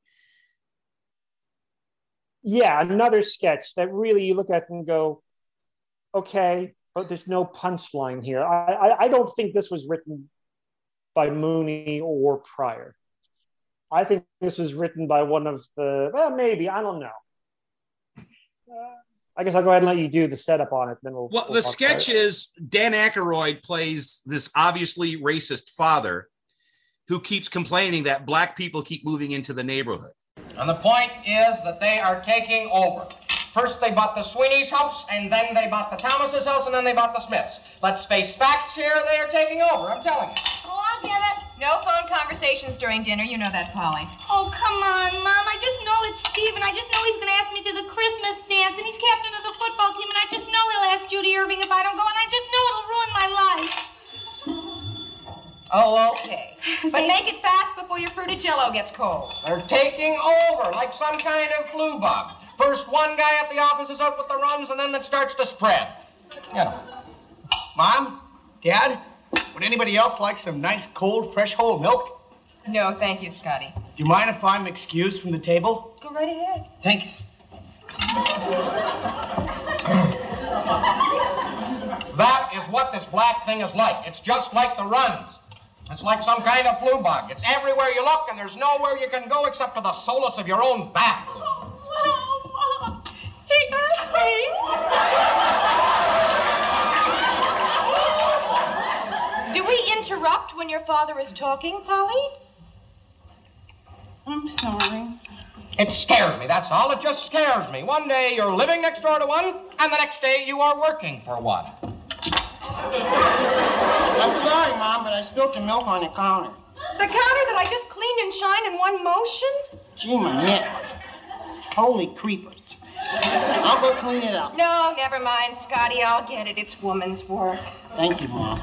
Yeah, another sketch that really you look at and go, okay, but there's no punchline here. I, I, I don't think this was written by Mooney or Pryor. I think this was written by one of the, well, maybe, I don't know. Uh, I guess I'll go ahead and let you do the setup on it. Then we'll. Well, we'll the sketch is Dan Aykroyd plays this obviously racist father who keeps complaining that black people keep moving into the neighborhood. And the point is that they are taking over. First they bought the Sweeney's house, and then they bought the Thomas's house, and then they bought the Smiths. Let's face facts here, they are taking over, I'm telling you. Oh, I'll get it. No phone conversations during dinner, you know that, Polly. Oh, come on, Mom. I just know it's Steve, and I just know he's going to ask me to the Christmas dance, and he's captain of the football team, and I just know he'll ask Judy Irving if I don't go, and I just know it'll ruin my life. Oh, okay. But make it fast before your fruited jello gets cold. They're taking over like some kind of flu bug. First one guy at the office is out with the runs, and then it starts to spread. You know. Mom? Dad? Would anybody else like some nice, cold, fresh whole milk? No, thank you, Scotty. Do you mind if I'm excused from the table? Go right ahead. Thanks. That is what this black thing is like. It's just like the runs. It's like some kind of flu bug. It's everywhere you look, and there's nowhere you can go except to the solace of your own bathroom. Oh, Mom. He asked me. Do we interrupt when your father is talking, Polly? I'm sorry. It scares me, that's all. It just scares me. One day you're living next door to one, and the next day you are working for one. I'm sorry, Mom, but I spilled the milk on the counter. The counter that I just cleaned and shined in one motion? Gee, my neck. Holy creepers. I'll go clean it up. No, never mind, Scotty. I'll get it. It's woman's work. Thank you, Mom.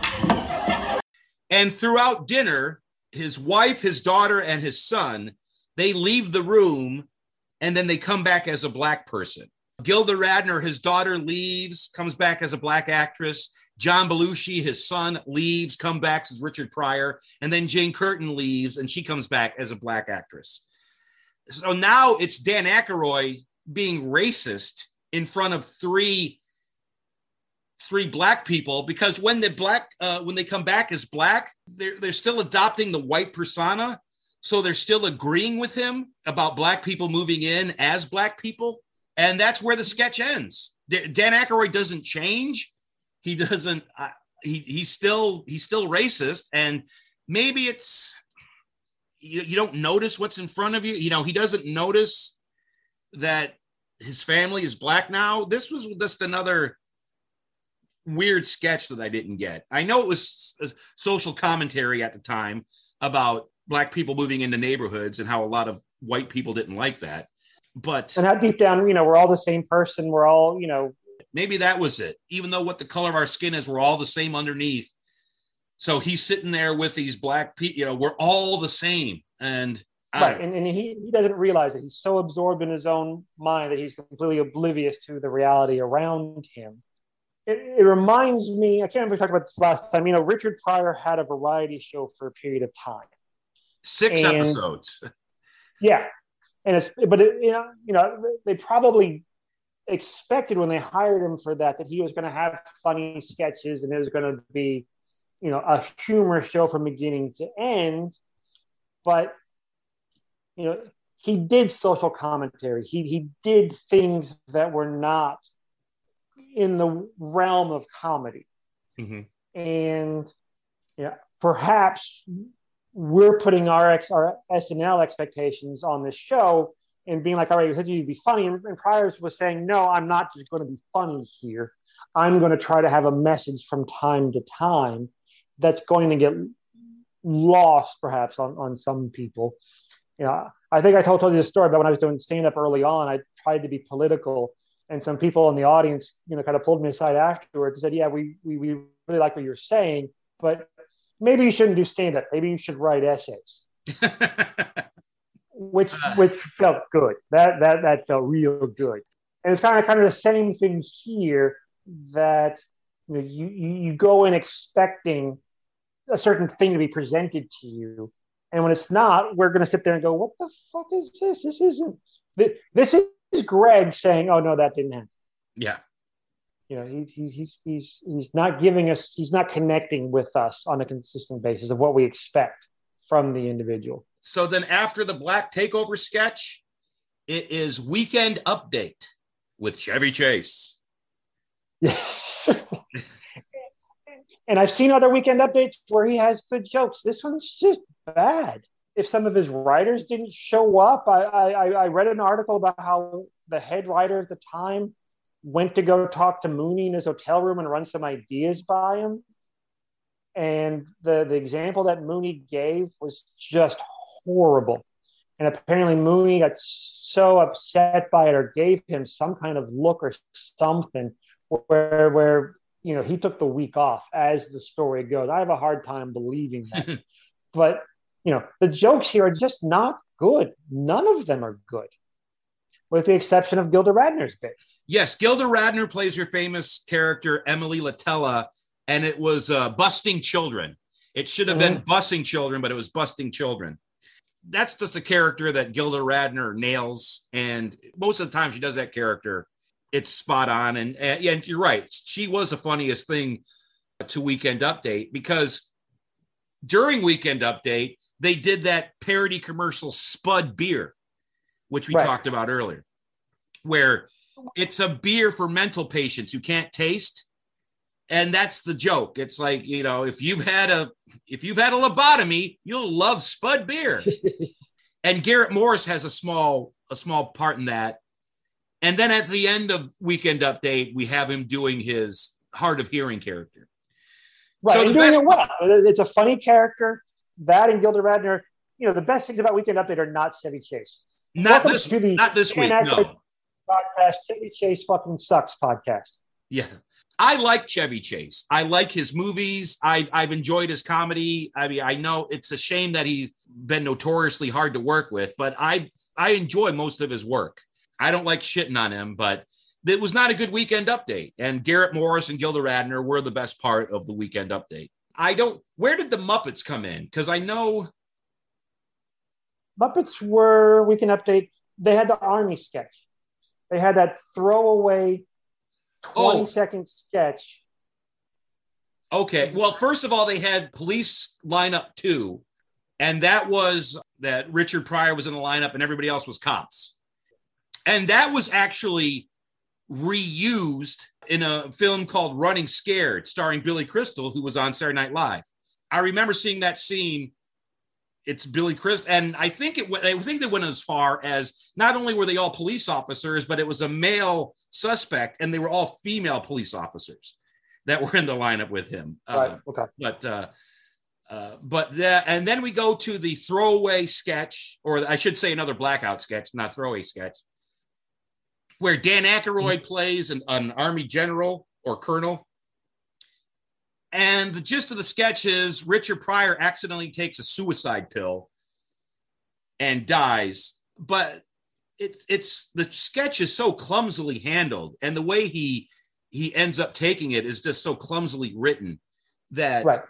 And throughout dinner, his wife, his daughter, and his son, they leave the room, and then they come back as a black person. Gilda Radner, his daughter, leaves, comes back as a black actress. John Belushi, his son, leaves, comes back as Richard Pryor. And then Jane Curtin leaves, and she comes back as a black actress. So now it's Dan Aykroyd being racist in front of three, three black people, because when the black, uh, when they come back as black, they're, they're still adopting the white persona. So they're still agreeing with him about black people moving in as black people. And that's where the sketch ends. Dan Aykroyd doesn't change. He doesn't, uh, he, he's still, he's still racist. And maybe it's, you, you don't notice what's in front of you. You know, he doesn't notice that his family is black now. This was just another weird sketch that I didn't get. I know it was a social commentary at the time about black people moving into neighborhoods and how a lot of white people didn't like that. But and how deep down, you know, we're all the same person. We're all, you know, maybe that was it. Even though what the color of our skin is, we're all the same underneath. So he's sitting there with these black people, you know, we're all the same. And right. and, and he, he doesn't realize it. He's so absorbed in his own mind that he's completely oblivious to the reality around him. It, it reminds me, I can't remember if we talked about this last time, you know, Richard Pryor had a variety show for a period of time. Six and, episodes. Yeah. And it's, but it, you know, you know, they probably expected when they hired him for that, that he was going to have funny sketches and it was going to be you know, a humor show from beginning to end, but, you know, he did social commentary. He he did things that were not in the realm of comedy. Mm-hmm. And, you know, perhaps we're putting our, ex, our S N L expectations on this show and being like, all right, you said you'd be funny. And, and Pryor's was saying, no, I'm not just going to be funny here. I'm going to try to have a message from time to time that's going to get lost perhaps on, on some people. You know, I think I told, told you this story about when I was doing stand-up early on, I tried to be political, and some people in the audience, you know, kind of pulled me aside afterwards and said, yeah, we, we, we really like what you're saying, but maybe you shouldn't do stand-up. Maybe you should write essays. which which felt good. That that that felt real good. And it's kind of kind of the same thing here, that you know, you, you go in expecting a certain thing to be presented to you. And when it's not, we're going to sit there and go, what the fuck is this? This isn't, this is Greg saying, oh no, that didn't happen. Yeah. You know, he, he, he's, he's, he's not giving us, he's not connecting with us on a consistent basis of what we expect from the individual. So then after the Black Takeover sketch, it is Weekend Update with Chevy Chase. Yeah. And I've seen other Weekend Updates where he has good jokes. This one's just bad. If some of his writers didn't show up, I, I, I read an article about how the head writer at the time went to go talk to Mooney in his hotel room and run some ideas by him. And the, the example that Mooney gave was just horrible. And apparently Mooney got so upset by it or gave him some kind of look or something where, where you know, he took the week off as the story goes. I have a hard time believing that. But, you know, the jokes here are just not good. None of them are good, with the exception of Gilda Radner's bit. Yes, Gilda Radner plays her famous character, Emily Latella, and it was uh, Busting Children. It should have mm-hmm. been Bussing Children, but it was Busting Children. That's just a character that Gilda Radner nails, and most of the time she does that character, it's spot on. And, and, and you're right, she was the funniest thing to Weekend Update, because during Weekend Update, they did that parody commercial Spud Beer, which we right. talked about earlier, where it's a beer for mental patients who can't taste. And that's the joke. It's like, you know, if you've had a if you've had a lobotomy, you'll love Spud Beer. And Garrett Morris has a small a small part in that. And then at the end of Weekend Update, we have him doing his hard of hearing character. Right, so and doing it well. It's a funny character. That and Gilda Radner, you know, the best things about Weekend Update are not Chevy Chase. Not Welcome this, the not this week, no. Podcast, Chevy Chase fucking sucks podcast. Yeah. I like Chevy Chase. I like his movies. I, I've enjoyed his comedy. I mean, I know it's a shame that he's been notoriously hard to work with, but I I enjoy most of his work. I don't like shitting on him, but it was not a good Weekend Update. And Garrett Morris and Gilda Radner were the best part of the Weekend Update. I don't, where did the Muppets come in? Because I know. Muppets were Weekend Update. They had the Army sketch. They had that throwaway twenty oh. second sketch. Okay. Well, first of all, they had Police Lineup two. And that was that Richard Pryor was in the lineup and everybody else was cops. And that was actually reused in a film called Running Scared, starring Billy Crystal, who was on Saturday Night Live. I remember seeing that scene. It's Billy Crystal, and I think it. I think they went as far as not only were they all police officers, but it was a male suspect, and they were all female police officers that were in the lineup with him. Right. Uh, okay. But uh, uh, but the, and then we go to the throwaway sketch, or I should say another blackout sketch, not throwaway sketch, where Dan Aykroyd mm-hmm. plays an, an army general or colonel. And the gist of the sketch is Richard Pryor accidentally takes a suicide pill and dies. But it, it's the sketch is so clumsily handled, and the way he he ends up taking it is just so clumsily written that. Right.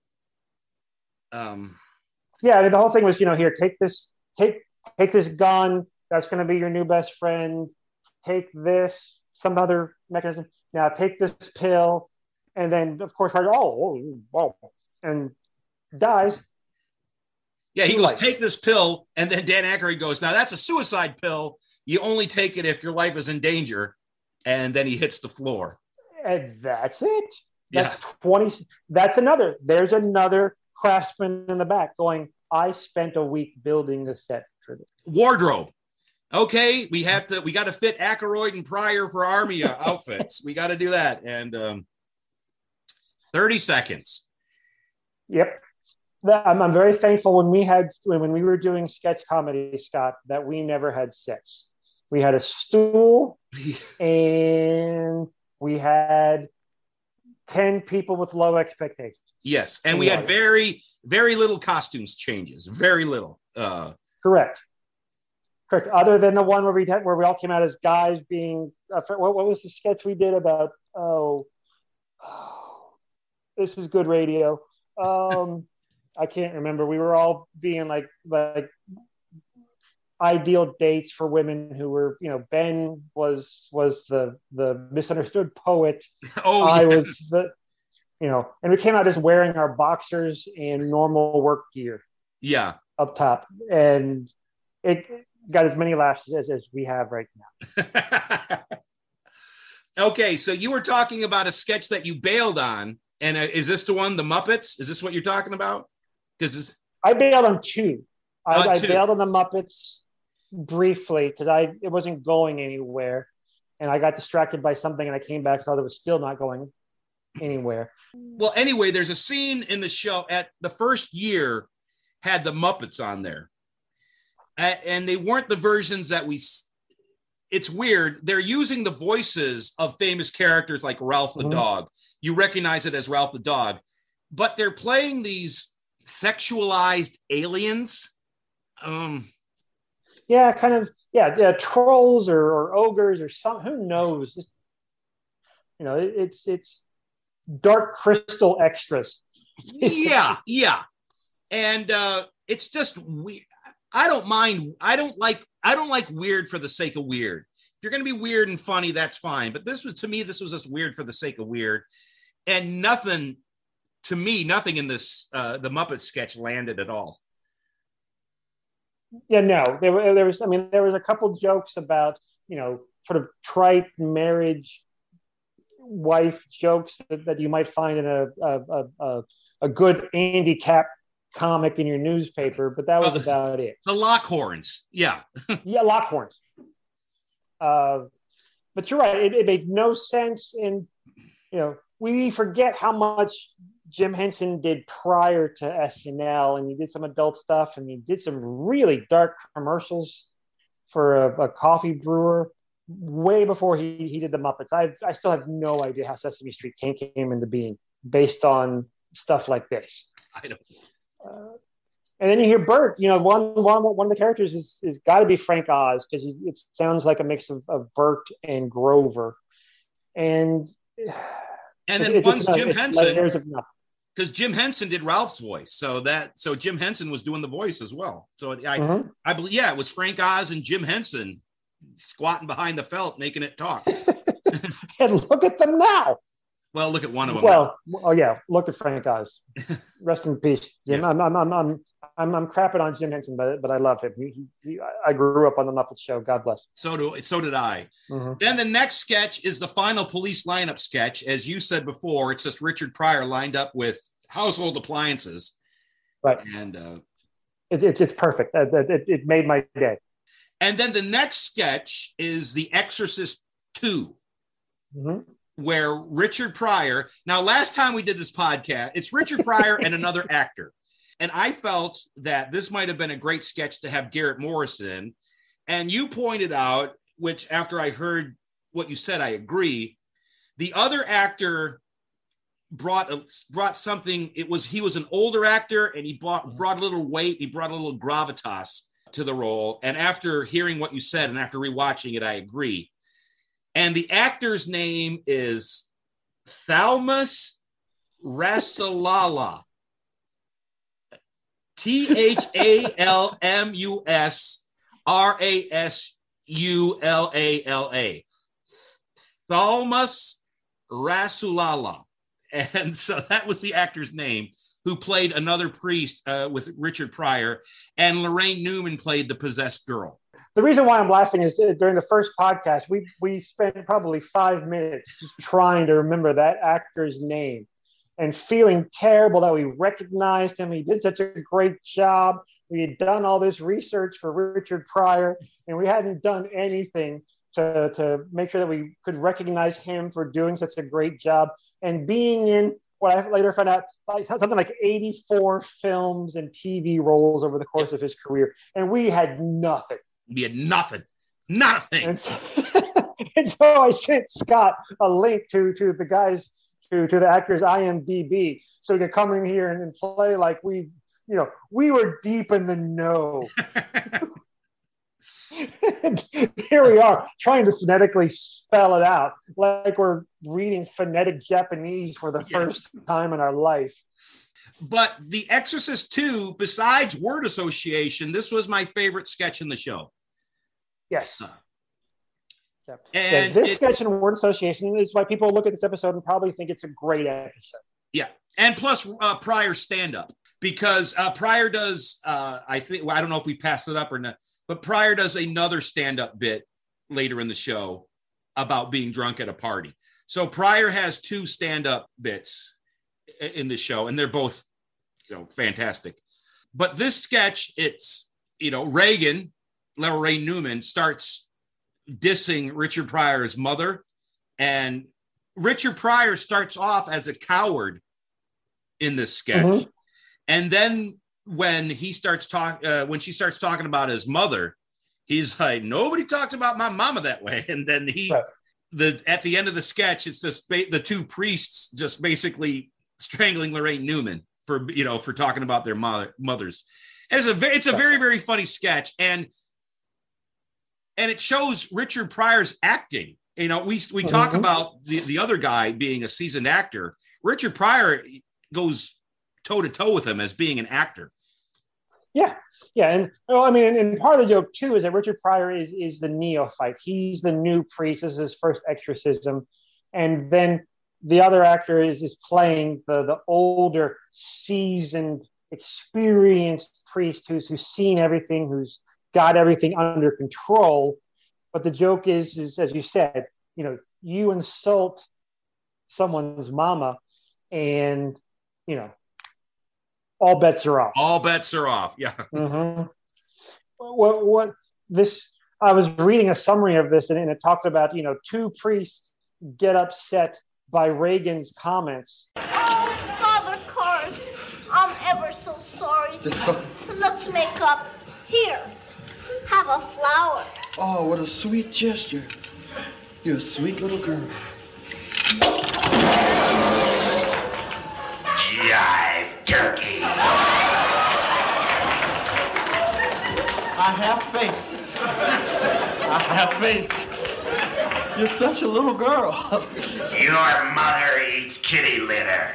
Um. Yeah, I mean, the whole thing was, you know, here, take this, take take this gun. That's going to be your new best friend. Take this, some other mechanism. Now take this pill. And then, of course, oh, oh, and dies. Yeah, he Too goes, late. take this pill. And then Dan Aykroyd goes, now that's a suicide pill. You only take it if your life is in danger. And then he hits the floor. And that's it. That's Yeah. twenty. That's another. There's another craftsman in the back going, I spent a week building the set for this. Wardrobe. Okay, we have to, we got to fit Aykroyd and Pryor for army uh, outfits. We got to do that. And um, thirty seconds. Yep. That- I'm, I'm very thankful when we had, when, when we were doing sketch comedy, Scott, that we never had sets. We had a stool and we had ten people with low expectations. Yes. And we had very, very little costumes changes. Very little. Uh, Correct. Correct. Other than the one where we had, where we all came out as guys being, uh, what, what was the sketch we did about, oh, oh this is good radio. Um, I can't remember. We were all being like, like ideal dates for women who were, you know, Ben was, was the, the misunderstood poet. Oh, I yeah. was the, you know, and we came out as wearing our boxers and normal work gear yeah. up top. And it got as many laughs as, as we have right now. Okay. So you were talking about a sketch that you bailed on. And uh, is this the one, the Muppets? Is this what you're talking about? Because I bailed on two. I, Uh, I two. bailed on the Muppets briefly because I it wasn't going anywhere, and I got distracted by something, and I came back and thought it was still not going anywhere. Well, anyway, there's a scene in the show at the first year had the Muppets on there. Uh, and they weren't the versions that we, s- it's weird. They're using the voices of famous characters like Ralph the Mhm. dog. You recognize it as Ralph the dog, but they're playing these sexualized aliens. Um, Yeah, kind of. Yeah, yeah trolls or, or ogres or some. Who knows? Just, you know, it, it's it's Dark Crystal extras. yeah, yeah. And uh, it's just weird. I don't mind. I don't like, I don't like weird for the sake of weird. If you're going to be weird and funny, that's fine. But this was, to me, this was just weird for the sake of weird. And nothing, to me, nothing in this, uh, the Muppet sketch landed at all. Yeah, no, there were there was. I mean, there was a couple jokes about, you know, sort of trite marriage wife jokes that, that you might find in a a, a a good Andy Cap comic in your newspaper, but that was Uh, about it. The Lockhorns. Yeah. Yeah, Lockhorns. Uh, but you're right. It, it made no sense. And, you know, we forget how much Jim Henson did prior to S N L, and he did some adult stuff, and he did some really dark commercials for a, a coffee brewer way before he, he did the Muppets. I I still have no idea how Sesame Street came, came into being based on stuff like this. I don't. Uh, and then you hear Bert. You know, one one one of the characters is is got to be Frank Oz because it sounds like a mix of, of Bert and Grover, and And then it's- one's it's- Jim it's Henson. layers of nothing. Because Jim Henson did Ralph's voice, so that so Jim Henson was doing the voice as well. So I Mhm. I believe yeah, it was Frank Oz and Jim Henson squatting behind the felt, making it talk. And look at them now. Well, look at one of them. Well, oh yeah, look at Frank Oz. Rest in peace, Jim. Yes. I'm, I'm, I'm, I'm, I'm, I'm crapping on Jim Henson, but but I love him. He, he, he, I grew up on the Muppet Show. God bless. So do so did I. Mhm. Then the next sketch is the final police lineup sketch. As you said before, it's just Richard Pryor lined up with household appliances. Right. And uh, It's it's, it's perfect. It, it, it made my day. and then the next sketch is The Exorcist two. Mhm. Where Richard Pryor, now last time we did this podcast, it's Richard Pryor and another actor. And I felt that this might have been a great sketch to have Garrett Morris in. And you pointed out, which after I heard what you said, I agree. The other actor brought a, brought something. It was, he was an older actor and he brought, brought a little weight. He brought a little gravitas to the role. And after hearing what you said and after rewatching it, I agree. And the actor's name is Thalmus Rasulala. T H A L M U S R A S U L A L A. Thalmus Rasulala. And so that was the actor's name. who played another priest uh, with Richard Pryor, and Lorraine Newman played the possessed girl. The reason why I'm laughing is that during the first podcast, we we spent probably five minutes just trying to remember that actor's name and feeling terrible that we recognized him. He did such a great job. We had done all this research for Richard Pryor, and we hadn't done anything to, to make sure that we could recognize him for doing such a great job and being in what I later found out, like something like eighty-four films and T V roles over the course of his career. And we had nothing. We had nothing, not a thing. And so, and so I sent Scott a link to to the guys to to the actors I M D B, so he could come in here and, and play like we, you know, we were deep in the know. And here we are trying to phonetically spell it out like we're reading phonetic Japanese for the yes. first time in our life. But The Exorcist two, besides word association, this was my favorite sketch in the show. Yes. Uh, yeah. And yeah, this it, sketch and word association is why people look at this episode and probably think it's a great episode. Yeah. And plus uh, Pryor stand-up, because uh, Pryor does, uh, I think, well, I don't know if we passed it up or not, but Pryor does another stand-up bit later in the show about being drunk at a party. So Pryor has two stand-up bits in the show, and they're both, you know, fantastic. But this sketch, it's, you know, Reagan, Lorraine Newman, starts dissing Richard Pryor's mother, and Richard Pryor starts off as a coward in this sketch. Mm-hmm. And then when he starts talk, uh, when she starts talking about his mother, he's like, nobody talks about my mama that way. And then he, right. the at the end of the sketch, it's just ba- the two priests just basically strangling Lorraine Newman for, you know, for talking about their mother mothers. And it's a very, it's a very, very funny sketch. And, and it shows Richard Pryor's acting. You know, we, we mm-hmm. talk about the, the other guy being a seasoned actor. Richard Pryor goes toe to toe with him as being an actor. Yeah. Yeah. And well, I mean, and part of the joke too is that Richard Pryor is, is the neophyte. He's the new priest. This is his first exorcism. And then the other actor is, is playing the, the older, seasoned, experienced priest who's, who's seen everything, who's got everything under control. But the joke is, is, as you said, you know, you insult someone's mama and, you know, all bets are off. All bets are off. Yeah. Mm-hmm. What, what this, I was reading a summary of this and, and it talked about, you know, two priests get upset by Reagan's comments. Oh, Father Cars, I'm ever so sorry. Let's make up. Here, have a flower. Oh, what a sweet gesture. You're a sweet little girl. Jive turkey. I have faith. I have faith. You're such a little girl. Your mother eats kitty litter.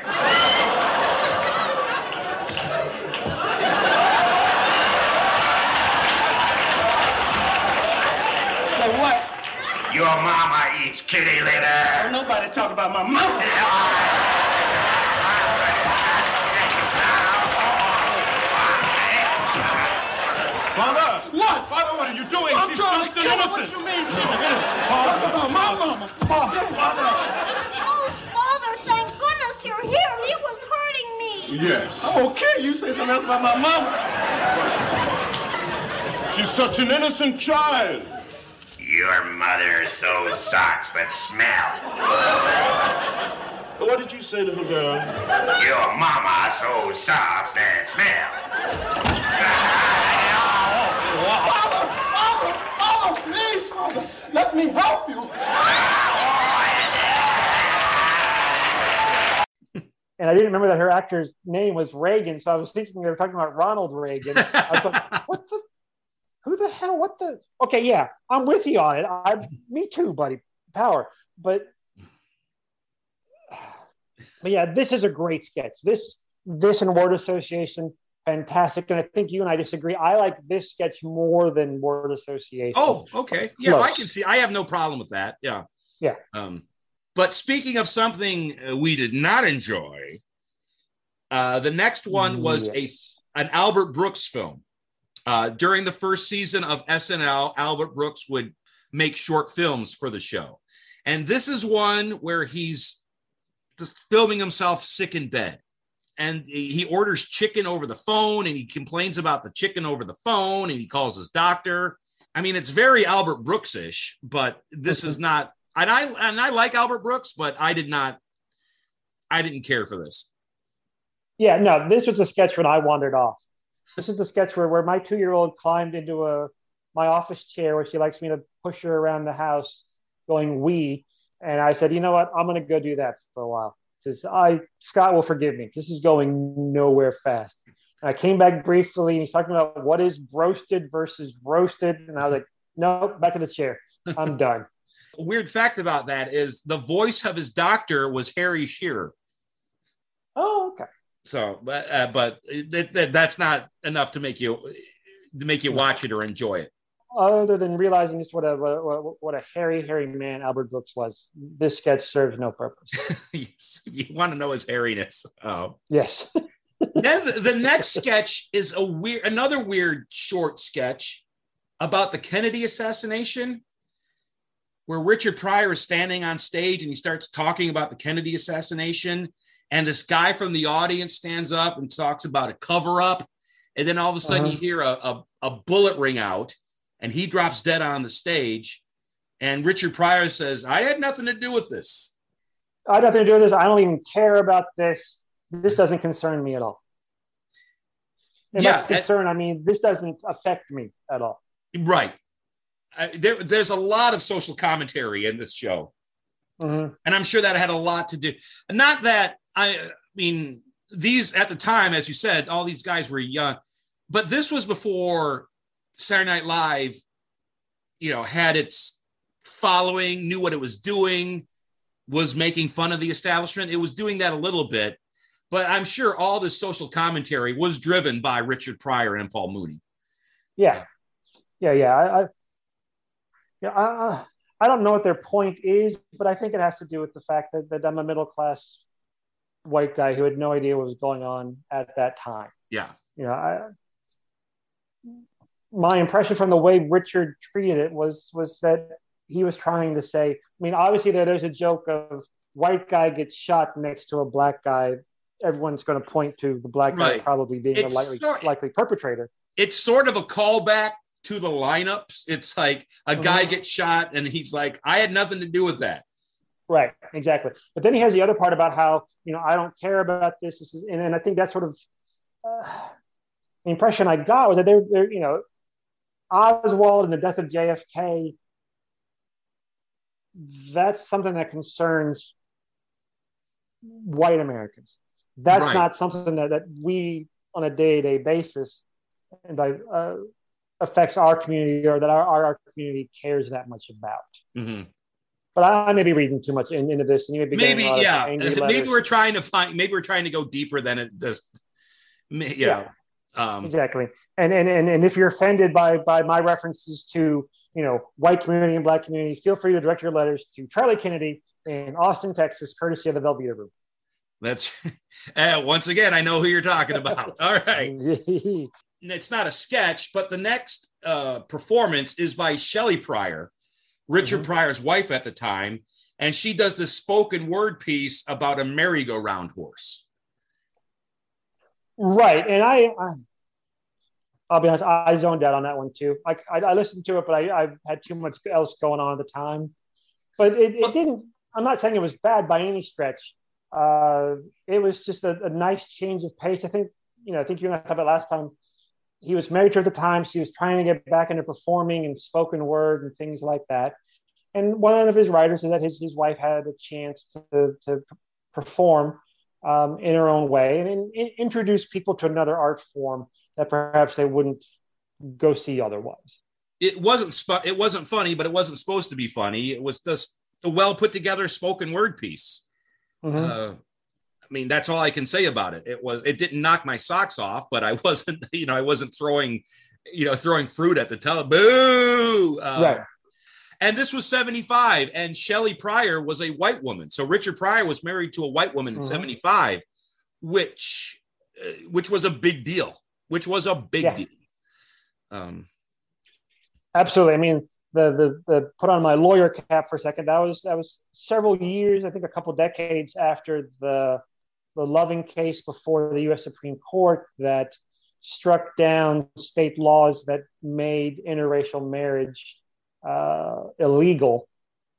So what? Your mama eats kitty litter. Don't nobody talk about my mama. Father! What? Father, what are you doing? I'm She's trying just to kill her. innocent. What you mean? Talk about my mama. Father. Oh, Father, thank goodness you're here. He was hurting me. Yes. I'm okay. You say something else about my mama. She's such an innocent child. Your mother sews socks that smell. What did you say, little girl? Your mama sews socks that smell. Father, Father, Father, please, Father, let me help you. And I didn't remember that her actor's name was Reagan, so I was thinking they were talking about Ronald Reagan. I was like, what the? Who the hell? What the? Okay, yeah, I'm with you on it. I, me too, buddy. Power, but, but yeah, this is a great sketch. This, this and word association, fantastic. And I think you and I disagree. I like this sketch more than word association. Oh, okay. Yeah, Close. I can see. I have no problem with that. Yeah. Yeah. Um, but speaking of something we did not enjoy, Uh, the next one was Yes. a an Albert Brooks film. Uh, during the first season of S N L, Albert Brooks would make short films for the show. And this is one where he's just filming himself sick in bed. And he orders chicken over the phone, and he complains about the chicken over the phone, and he calls his doctor. I mean, it's very Albert Brooks-ish, but this is not, and I and I like Albert Brooks, but I did not, I didn't care for this. Yeah, no, this was a sketch when I wandered off. This is the sketch where, where my two-year-old climbed into a my office chair where she likes me to push her around the house going wee. And I said, you know what? I'm going to go do that for a while. Because I, Scott will forgive me. This is going nowhere fast. And I came back briefly, and he's talking about what is roasted versus roasted. And I was like, no, back in the chair. I'm done. A weird fact about that is the voice of his doctor was Harry Shearer. Oh, okay. So, but uh, but that, that, that's not enough to make you to make you watch it or enjoy it. Other than realizing just what a what, what a hairy, hairy man Albert Brooks was, this sketch serves no purpose. You want to know his hairiness. Oh, yes. Then the, the next sketch is a weird, another weird short sketch about the Kennedy assassination, where Richard Pryor is standing on stage and he starts talking about the Kennedy assassination. And this guy from the audience stands up and talks about a cover up. And then all of a sudden uh-huh. you hear a, a, a bullet ring out, and he drops dead on the stage. And Richard Pryor says, I had nothing to do with this. I had nothing to do with this. I don't even care about this. This doesn't concern me at all. And yeah, by concern, I mean, this doesn't affect me at all. Right. Uh, there, there's a lot of social commentary in this show. Mm-hmm. And I'm sure that had a lot to do. Not that, I, I mean, these at the time, as you said, all these guys were young, but this was before Saturday Night Live, you know, had its following, knew what it was doing, was making fun of the establishment. It was doing that a little bit, but I'm sure all this social commentary was driven by Richard Pryor and Paul Mooney. Yeah. Yeah. Yeah. I, I yeah, I, I don't know what their point is, but I think it has to do with the fact that, that I'm a middle-class white guy who had no idea what was going on at that time. Yeah. You know, I, my impression from the way Richard treated it was was that he was trying to say, I mean, obviously there, there's a joke of white guy gets shot next to a black guy. Everyone's going to point to the black Right. guy probably being It's a likely, sort- likely perpetrator. It's sort of a callback to the lineups. It's like a guy Mhm. gets shot and he's like, I had nothing to do with that. Right, exactly. But then he has the other part about how, you know, I don't care about this. This is, and, and I think that's sort of uh, the impression I got was that they're, they're, you know, Oswald and the death of J F K, that's something that concerns white Americans. That's Right. not something that, that we on a day-to-day basis and by, uh, affects our community or that our, our, our community cares that much about. Mm-hmm. But I, I may be reading too much in, into this, and you may be Maybe, getting a lot yeah. of angry Maybe letters. we're trying to find, maybe we're trying to go deeper than it just, yeah. Yeah. Um, Exactly. And, and and and if you're offended by by my references to, you know, white community and black community, feel free to direct your letters to Charlie Kennedy in Austin, Texas, courtesy of the Velveeta Room. That's, uh, once again, I know who you're talking about. All right. It's not a sketch, but the next uh, performance is by Shelley Pryor, Richard Mm-hmm. Pryor's wife at the time. And she does this spoken word piece about a merry-go-round horse. Right. And I, I I'll be honest, I zoned out on that one too. I I, I listened to it, but I, I had too much else going on at the time. But it, it didn't, I'm not saying it was bad by any stretch. Uh, it was just a, a nice change of pace. I think, you know, I think you and I talked about last time. He was married to her at the time. She was trying to get back into performing and spoken word and things like that. And one of his writers said that his, his wife had a chance to, to perform um, in her own way and, and, and introduce people to another art form that perhaps they wouldn't go see otherwise. It wasn't sp- it wasn't funny, but it wasn't supposed to be funny. It was just a well put together spoken word piece. Mm-hmm. Uh, I mean, that's all I can say about it. It was it didn't knock my socks off, but I wasn't, you know, I wasn't throwing, you know, throwing fruit at the tele. Boo! Uh, Right. And this was seventy-five, and Shelley Pryor was a white woman. So Richard Pryor was married to a white woman in Mhm. seventy-five, which uh, which was a big deal. Which was a big Yeah. deal. Um, Absolutely. I mean, the, the the put on my lawyer cap for a second. That was that was several years, I think, a couple decades after the the Loving case before the U S Supreme Court that struck down state laws that made interracial marriage uh, illegal.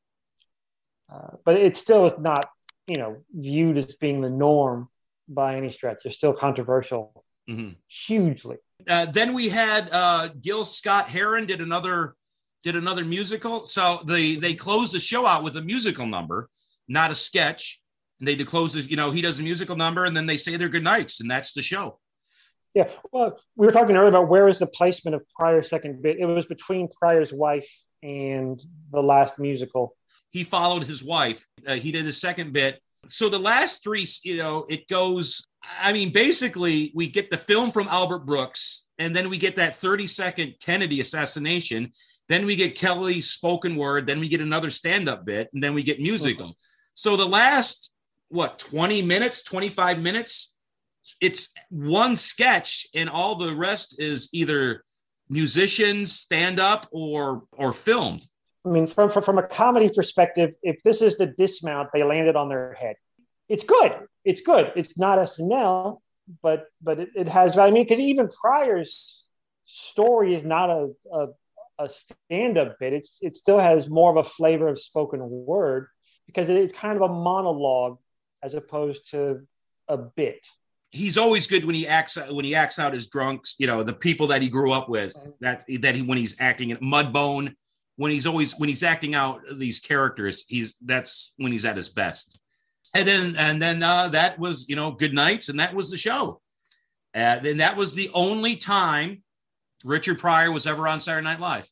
Uh, but it still is not, you know, viewed as being the norm by any stretch. It's still controversial, mhm. hugely. Uh, then we had uh, Gil Scott Heron did another did another musical. So they they closed the show out with a musical number, not a sketch. And they close the, you know, he does a musical number, and then they say their goodnights, and that's the show. Yeah, well, we were talking earlier about where is the placement of Pryor's second bit. It was between Pryor's wife and the last musical. He followed his wife. Uh, he did his second bit. So the last three, you know, it goes. I mean, basically, we get the film from Albert Brooks, and then we get that thirty second Kennedy assassination. Then we get Kelly's spoken word. Then we get another stand-up bit, and then we get musical. Mm-hmm. So the last, what, twenty minutes, twenty-five minutes, it's one sketch, and all the rest is either musicians, stand-up, or or filmed. I mean, from, from, from a comedy perspective, if this is the dismount, they landed on their head. It's good. It's good. It's not S N L, but but it, it has, I mean, because even Pryor's story is not a, a, a stand-up bit. It's It still has more of a flavor of spoken word because it is kind of a monologue as opposed to a bit. He's always good when he acts when he acts out his drunks, you know, the people that he grew up with, that that he when he's acting in Mudbone, when he's always when he's acting out these characters, he's that's when he's at his best. And then and then uh, that was, you know, good nights, and that was the show. And then that was the only time Richard Pryor was ever on Saturday Night Live.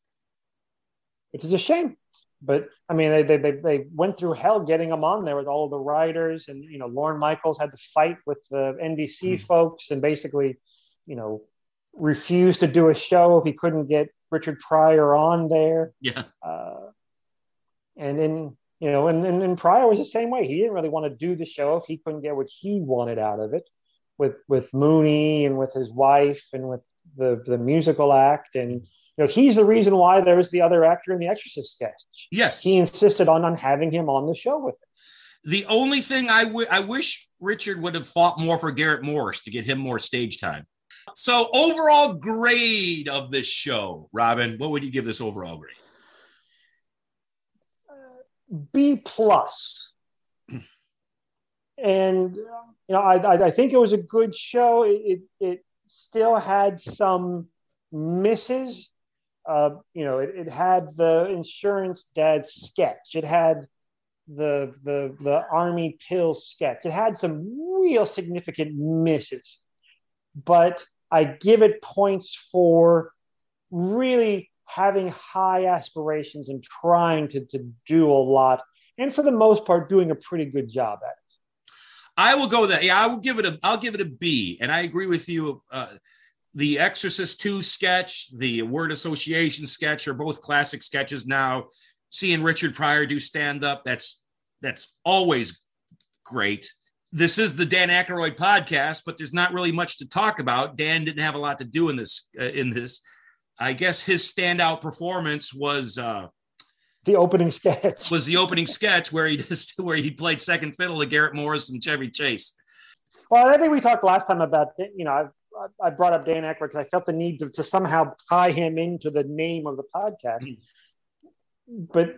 Which is a shame. But I mean, they, they they they went through hell getting him on there with all of the writers, and you know, Lorne Michaels had to fight with the N B C mm-hmm. folks, and basically, you know, refused to do a show if he couldn't get Richard Pryor on there. Yeah. Uh, and then you know, and, and and Pryor was the same way. He didn't really want to do the show if he couldn't get what he wanted out of it, with with Mooney and with his wife and with the the musical act. And you know, he's the reason why there was the other actor in the Exorcist sketch. Yes. He insisted on, on having him on the show with him. The only thing I, w- I wish Richard would have fought more for Garrett Morris to get him more stage time. So overall grade of this show, Robin, what would you give this overall grade? Uh, B plus. And, you know, I, I, I think it was a good show. It, it, it still had some misses. Uh, you know, it, it had the insurance dad sketch. It had the the the army pill sketch. It had some real significant misses, but I give it points for really having high aspirations and trying to to do a lot, and for the most part, doing a pretty good job at it. I will go that. Yeah, I will give it a. I'll give it a B, and I agree with you. Uh, The Exorcist two sketch, the word association sketch are both classic sketches now. Seeing Richard Pryor do stand-up, that's that's always great. This is the Dan Aykroyd podcast, but there's not really much to talk about. Dan didn't have a lot to do in this. Uh, in this, I guess his standout performance was uh, the opening sketch. Was the opening sketch where he just where he played second fiddle to Garrett Morris and Chevy Chase. Well, I think we talked last time about, you know, I, I brought up Dan Aykroyd because I felt the need to, to somehow tie him into the name of the podcast. But,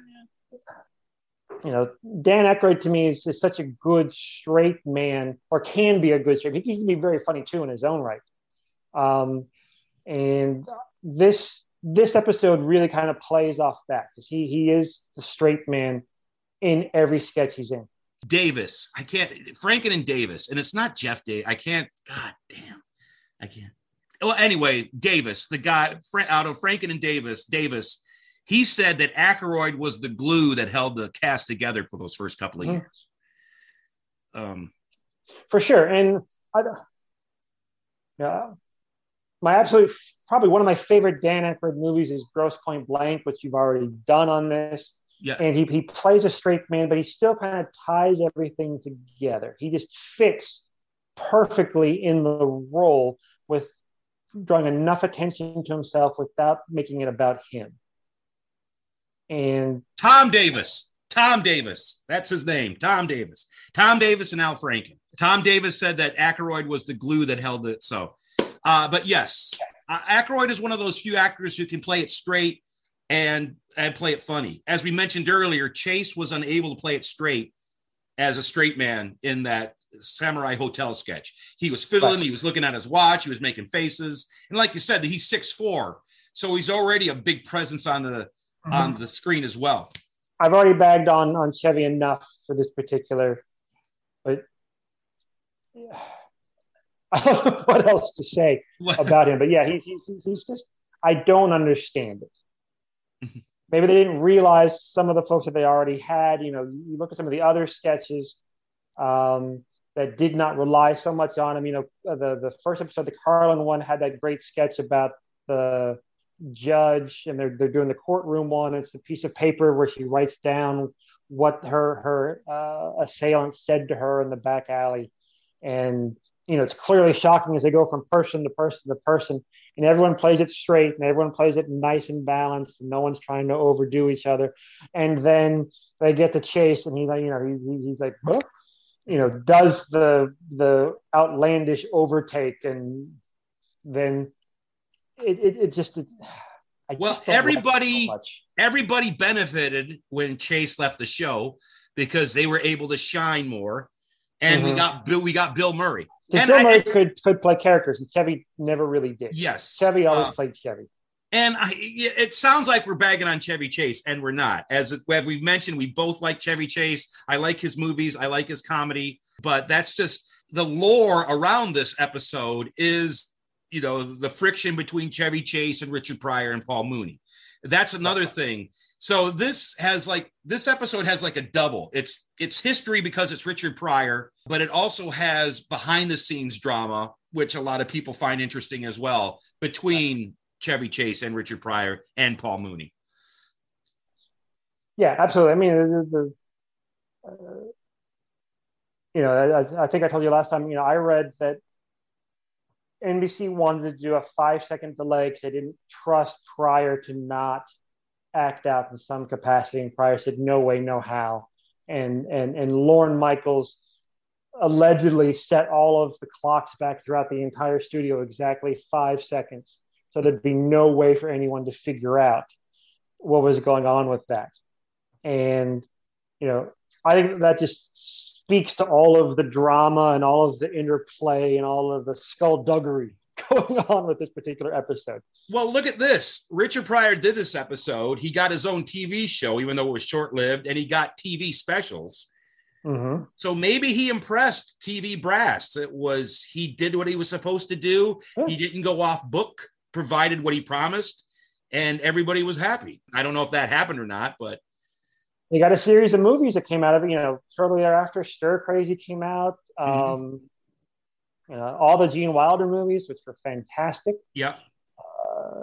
you know, Dan Aykroyd to me is, is such a good straight man, or can be a good straight. He can be very funny too in his own right. Um, and this this episode really kind of plays off that because he he is the straight man in every sketch he's in. Davis, I can't. Franken and Davis, and it's not Jeff Day. I can't. God damn. I can't. Well, anyway, Davis, the guy out of Franken and Davis, Davis, he said that Aykroyd was the glue that held the cast together for those first couple of Mm-hmm. years. Um, for sure, and I, yeah, my absolute, probably one of my favorite Dan Aykroyd movies is Grosse Pointe Blank, which you've already done on this. Yeah, and he he plays a straight man, but he still kind of ties everything together. He just fits perfectly in the role with drawing enough attention to himself without making it about him. And Tom Davis, Tom Davis, that's his name, Tom Davis, Tom Davis and Al Franken. Tom Davis said that Aykroyd was the glue that held it. So, uh, but yes, uh, Aykroyd is one of those few actors who can play it straight and and play it funny. As we mentioned earlier, Chase was unable to play it straight as a straight man in that Samurai Hotel sketch. He was fiddling, he was looking at his watch, he was making faces. And like you said, he's six foot four. So he's already a big presence on the mm-hmm. on the screen as well. I've already bagged on, on Chevy enough for this particular, but yeah. I don't know what else to say about him. But yeah, he's, he's, he's just, I don't understand it. Maybe they didn't realize some of the folks that they already had. You know, you look at some of the other sketches um, that did not rely so much on him. You know, the, the first episode, the Carlin one, had that great sketch about the judge, and they're, they're doing the courtroom one. It's a piece of paper where she writes down what her, her uh, assailant said to her in the back alley. And, you know, it's clearly shocking as they go from person to person to person. And everyone plays it straight and everyone plays it nice and balanced and no one's trying to overdo each other. And then they get to Chase and he, you know, he, he's like, huh? you know, does the, the outlandish overtake. And then it, it, it just, it, I well, just don't everybody, like it so much. everybody benefited when Chase left the show because they were able to shine more. And mm-hmm. we got Bill, we got Bill Murray. And Bill Murray I, could could play characters, and Chevy never really did. Yes, Chevy always uh, played Chevy. And I, it sounds like we're bagging on Chevy Chase, and we're not. As, as we've mentioned, we both like Chevy Chase. I like his movies. I like his comedy. But that's just the lore around this episode is, you know, the friction between Chevy Chase and Richard Pryor and Paul Mooney. That's another thing. So this has like this episode has like a double. It's it's history because it's Richard Pryor, but it also has behind the scenes drama, which a lot of people find interesting as well, between Chevy Chase and Richard Pryor and Paul Mooney. Yeah, absolutely. I mean, the, the uh, you know, I, I think I told you last time. You know, I read that N B C wanted to do a five second delay because they didn't trust Pryor to not act out in some capacity, and Pryor said no way, no how. And and and Lorne Michaels allegedly set all of the clocks back throughout the entire studio exactly five seconds, so there'd be no way for anyone to figure out what was going on with that. And you know, I think that just speaks to all of the drama and all of the interplay and all of the skullduggery going on with this particular episode. Well, look at this. Richard Pryor did this episode. He got his own T V show, even though it was short-lived, and he got T V specials. Mm-hmm. So maybe he impressed T V brass. It was, he did what he was supposed to do. Yeah. He didn't go off book, provided what he promised, and everybody was happy. I don't know if that happened or not, but. He got a series of movies that came out of it, you know, shortly thereafter. Stir Crazy came out. Um, mm-hmm. You know, all the Gene Wilder movies, which were fantastic. Yeah. Uh,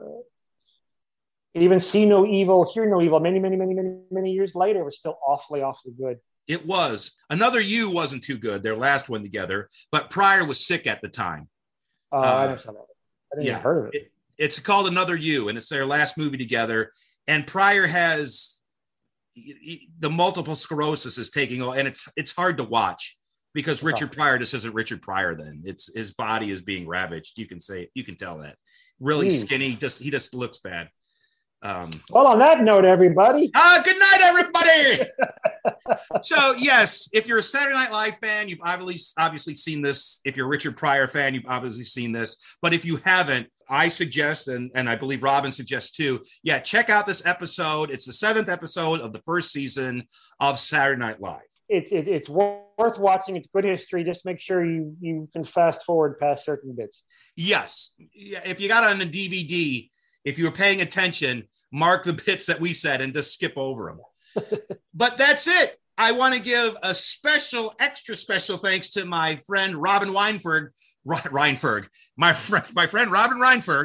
even See No Evil, Hear No Evil, many, many, many, many, many years later, was still awfully, awfully good. It was. Another You wasn't too good, their last one together, but Pryor was sick at the time. Uh, uh, I didn't, I didn't yeah, even heard of it. it. It's called Another You, and it's their last movie together. And Pryor has the multiple sclerosis is taking, and it's it's hard to watch. Because Richard Pryor just isn't Richard Pryor. Then it's his body is being ravaged. You can say you can tell that. Really mm. skinny. Just he just looks bad. Um, well, on that note, everybody. Ah, uh, good night, everybody. So yes, if you're a Saturday Night Live fan, you've obviously obviously seen this. If you're a Richard Pryor fan, you've obviously seen this. But if you haven't, I suggest, and and I believe Robin suggests too. Yeah, check out this episode. It's the seventh episode of the first season of Saturday Night Live. It's it, it's worth watching. It's good history. Just make sure you you can fast forward past certain bits. Yes, if you got it on a D V D, if you were paying attention, mark the bits that we said and just skip over them. But that's it. I want to give a special, extra special thanks to my friend Robin Weinberg. Reinberg, my friend, my friend Robin Reinberg,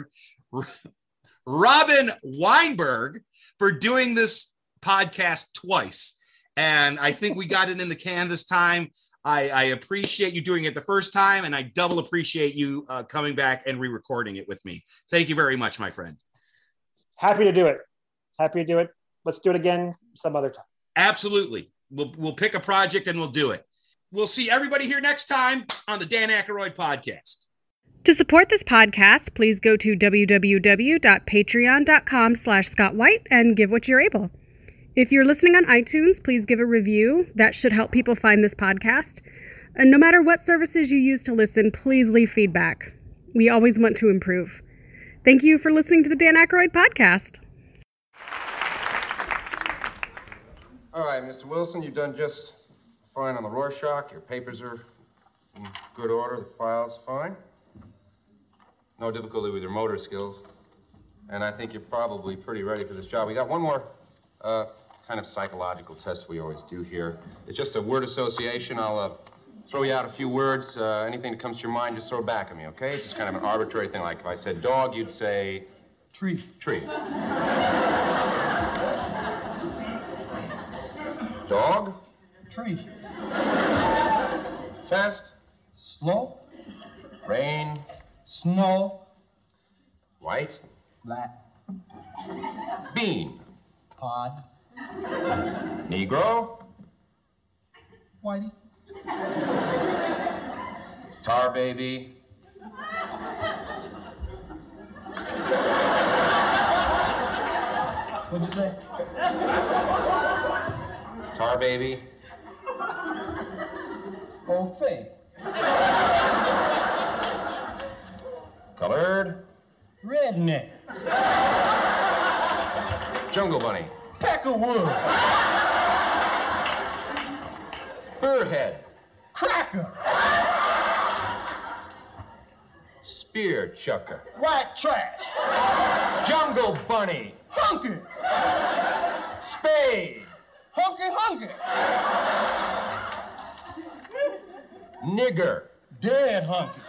Robin Weinberg, for doing this podcast twice. And I think we got it in the can this time. I, I appreciate you doing it the first time, and I double appreciate you uh, coming back and re-recording it with me. Thank you very much, my friend. Happy to do it. Happy to do it. Let's do it again some other time. Absolutely. We'll, we'll pick a project and we'll do it. We'll see everybody here next time on the Dan Aykroyd Podcast. To support this podcast, please go to www.patreon.com slash Scott White and give what you're able. If you're listening on iTunes, please give a review. That should help people find this podcast. And no matter what services you use to listen, please leave feedback. We always want to improve. Thank you for listening to the Dan Aykroyd Podcast. All right, Mister Wilson, you've done just fine on the Rorschach. Your papers are in good order. The file's fine. No difficulty with your motor skills. And I think you're probably pretty ready for this job. We got one more uh, kind of psychological test we always do here. It's just a word association. I'll uh, throw you out a few words. Uh, anything that comes to your mind, just throw it back at me, okay? Just kind of an arbitrary thing. Like if I said dog, you'd say... Tree. Tree. Dog? Tree. Fast? Slow. Rain? Snow. White? Black. Bean? Pod. Negro? Whitey. Tar baby? What'd you say? Tar baby? Old Faye. Colored? Redneck. Jungle bunny? Peckerwood. Burrhead? Cracker. Spear chucker? White trash. Jungle bunny? Hunky. Spade? Hunky hunky. Nigger? Dead hunky.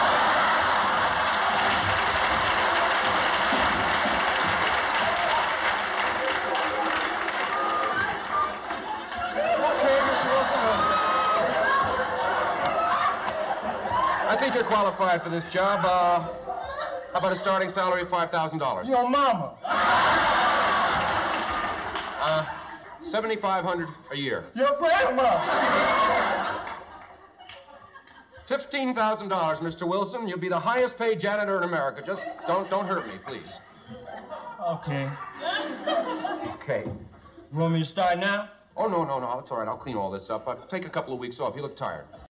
I think you're qualified for this job. Uh, how about a starting salary of five thousand dollars? Your mama. Uh, seventy-five hundred dollars a year. Your grandma. fifteen thousand dollars, Mister Wilson. You'll be the highest paid janitor in America. Just don't don't hurt me, please. Okay. Okay. You want me to start now? Oh, no, no, no. It's all right. I'll clean all this up. I'll take a couple of weeks off. You look tired.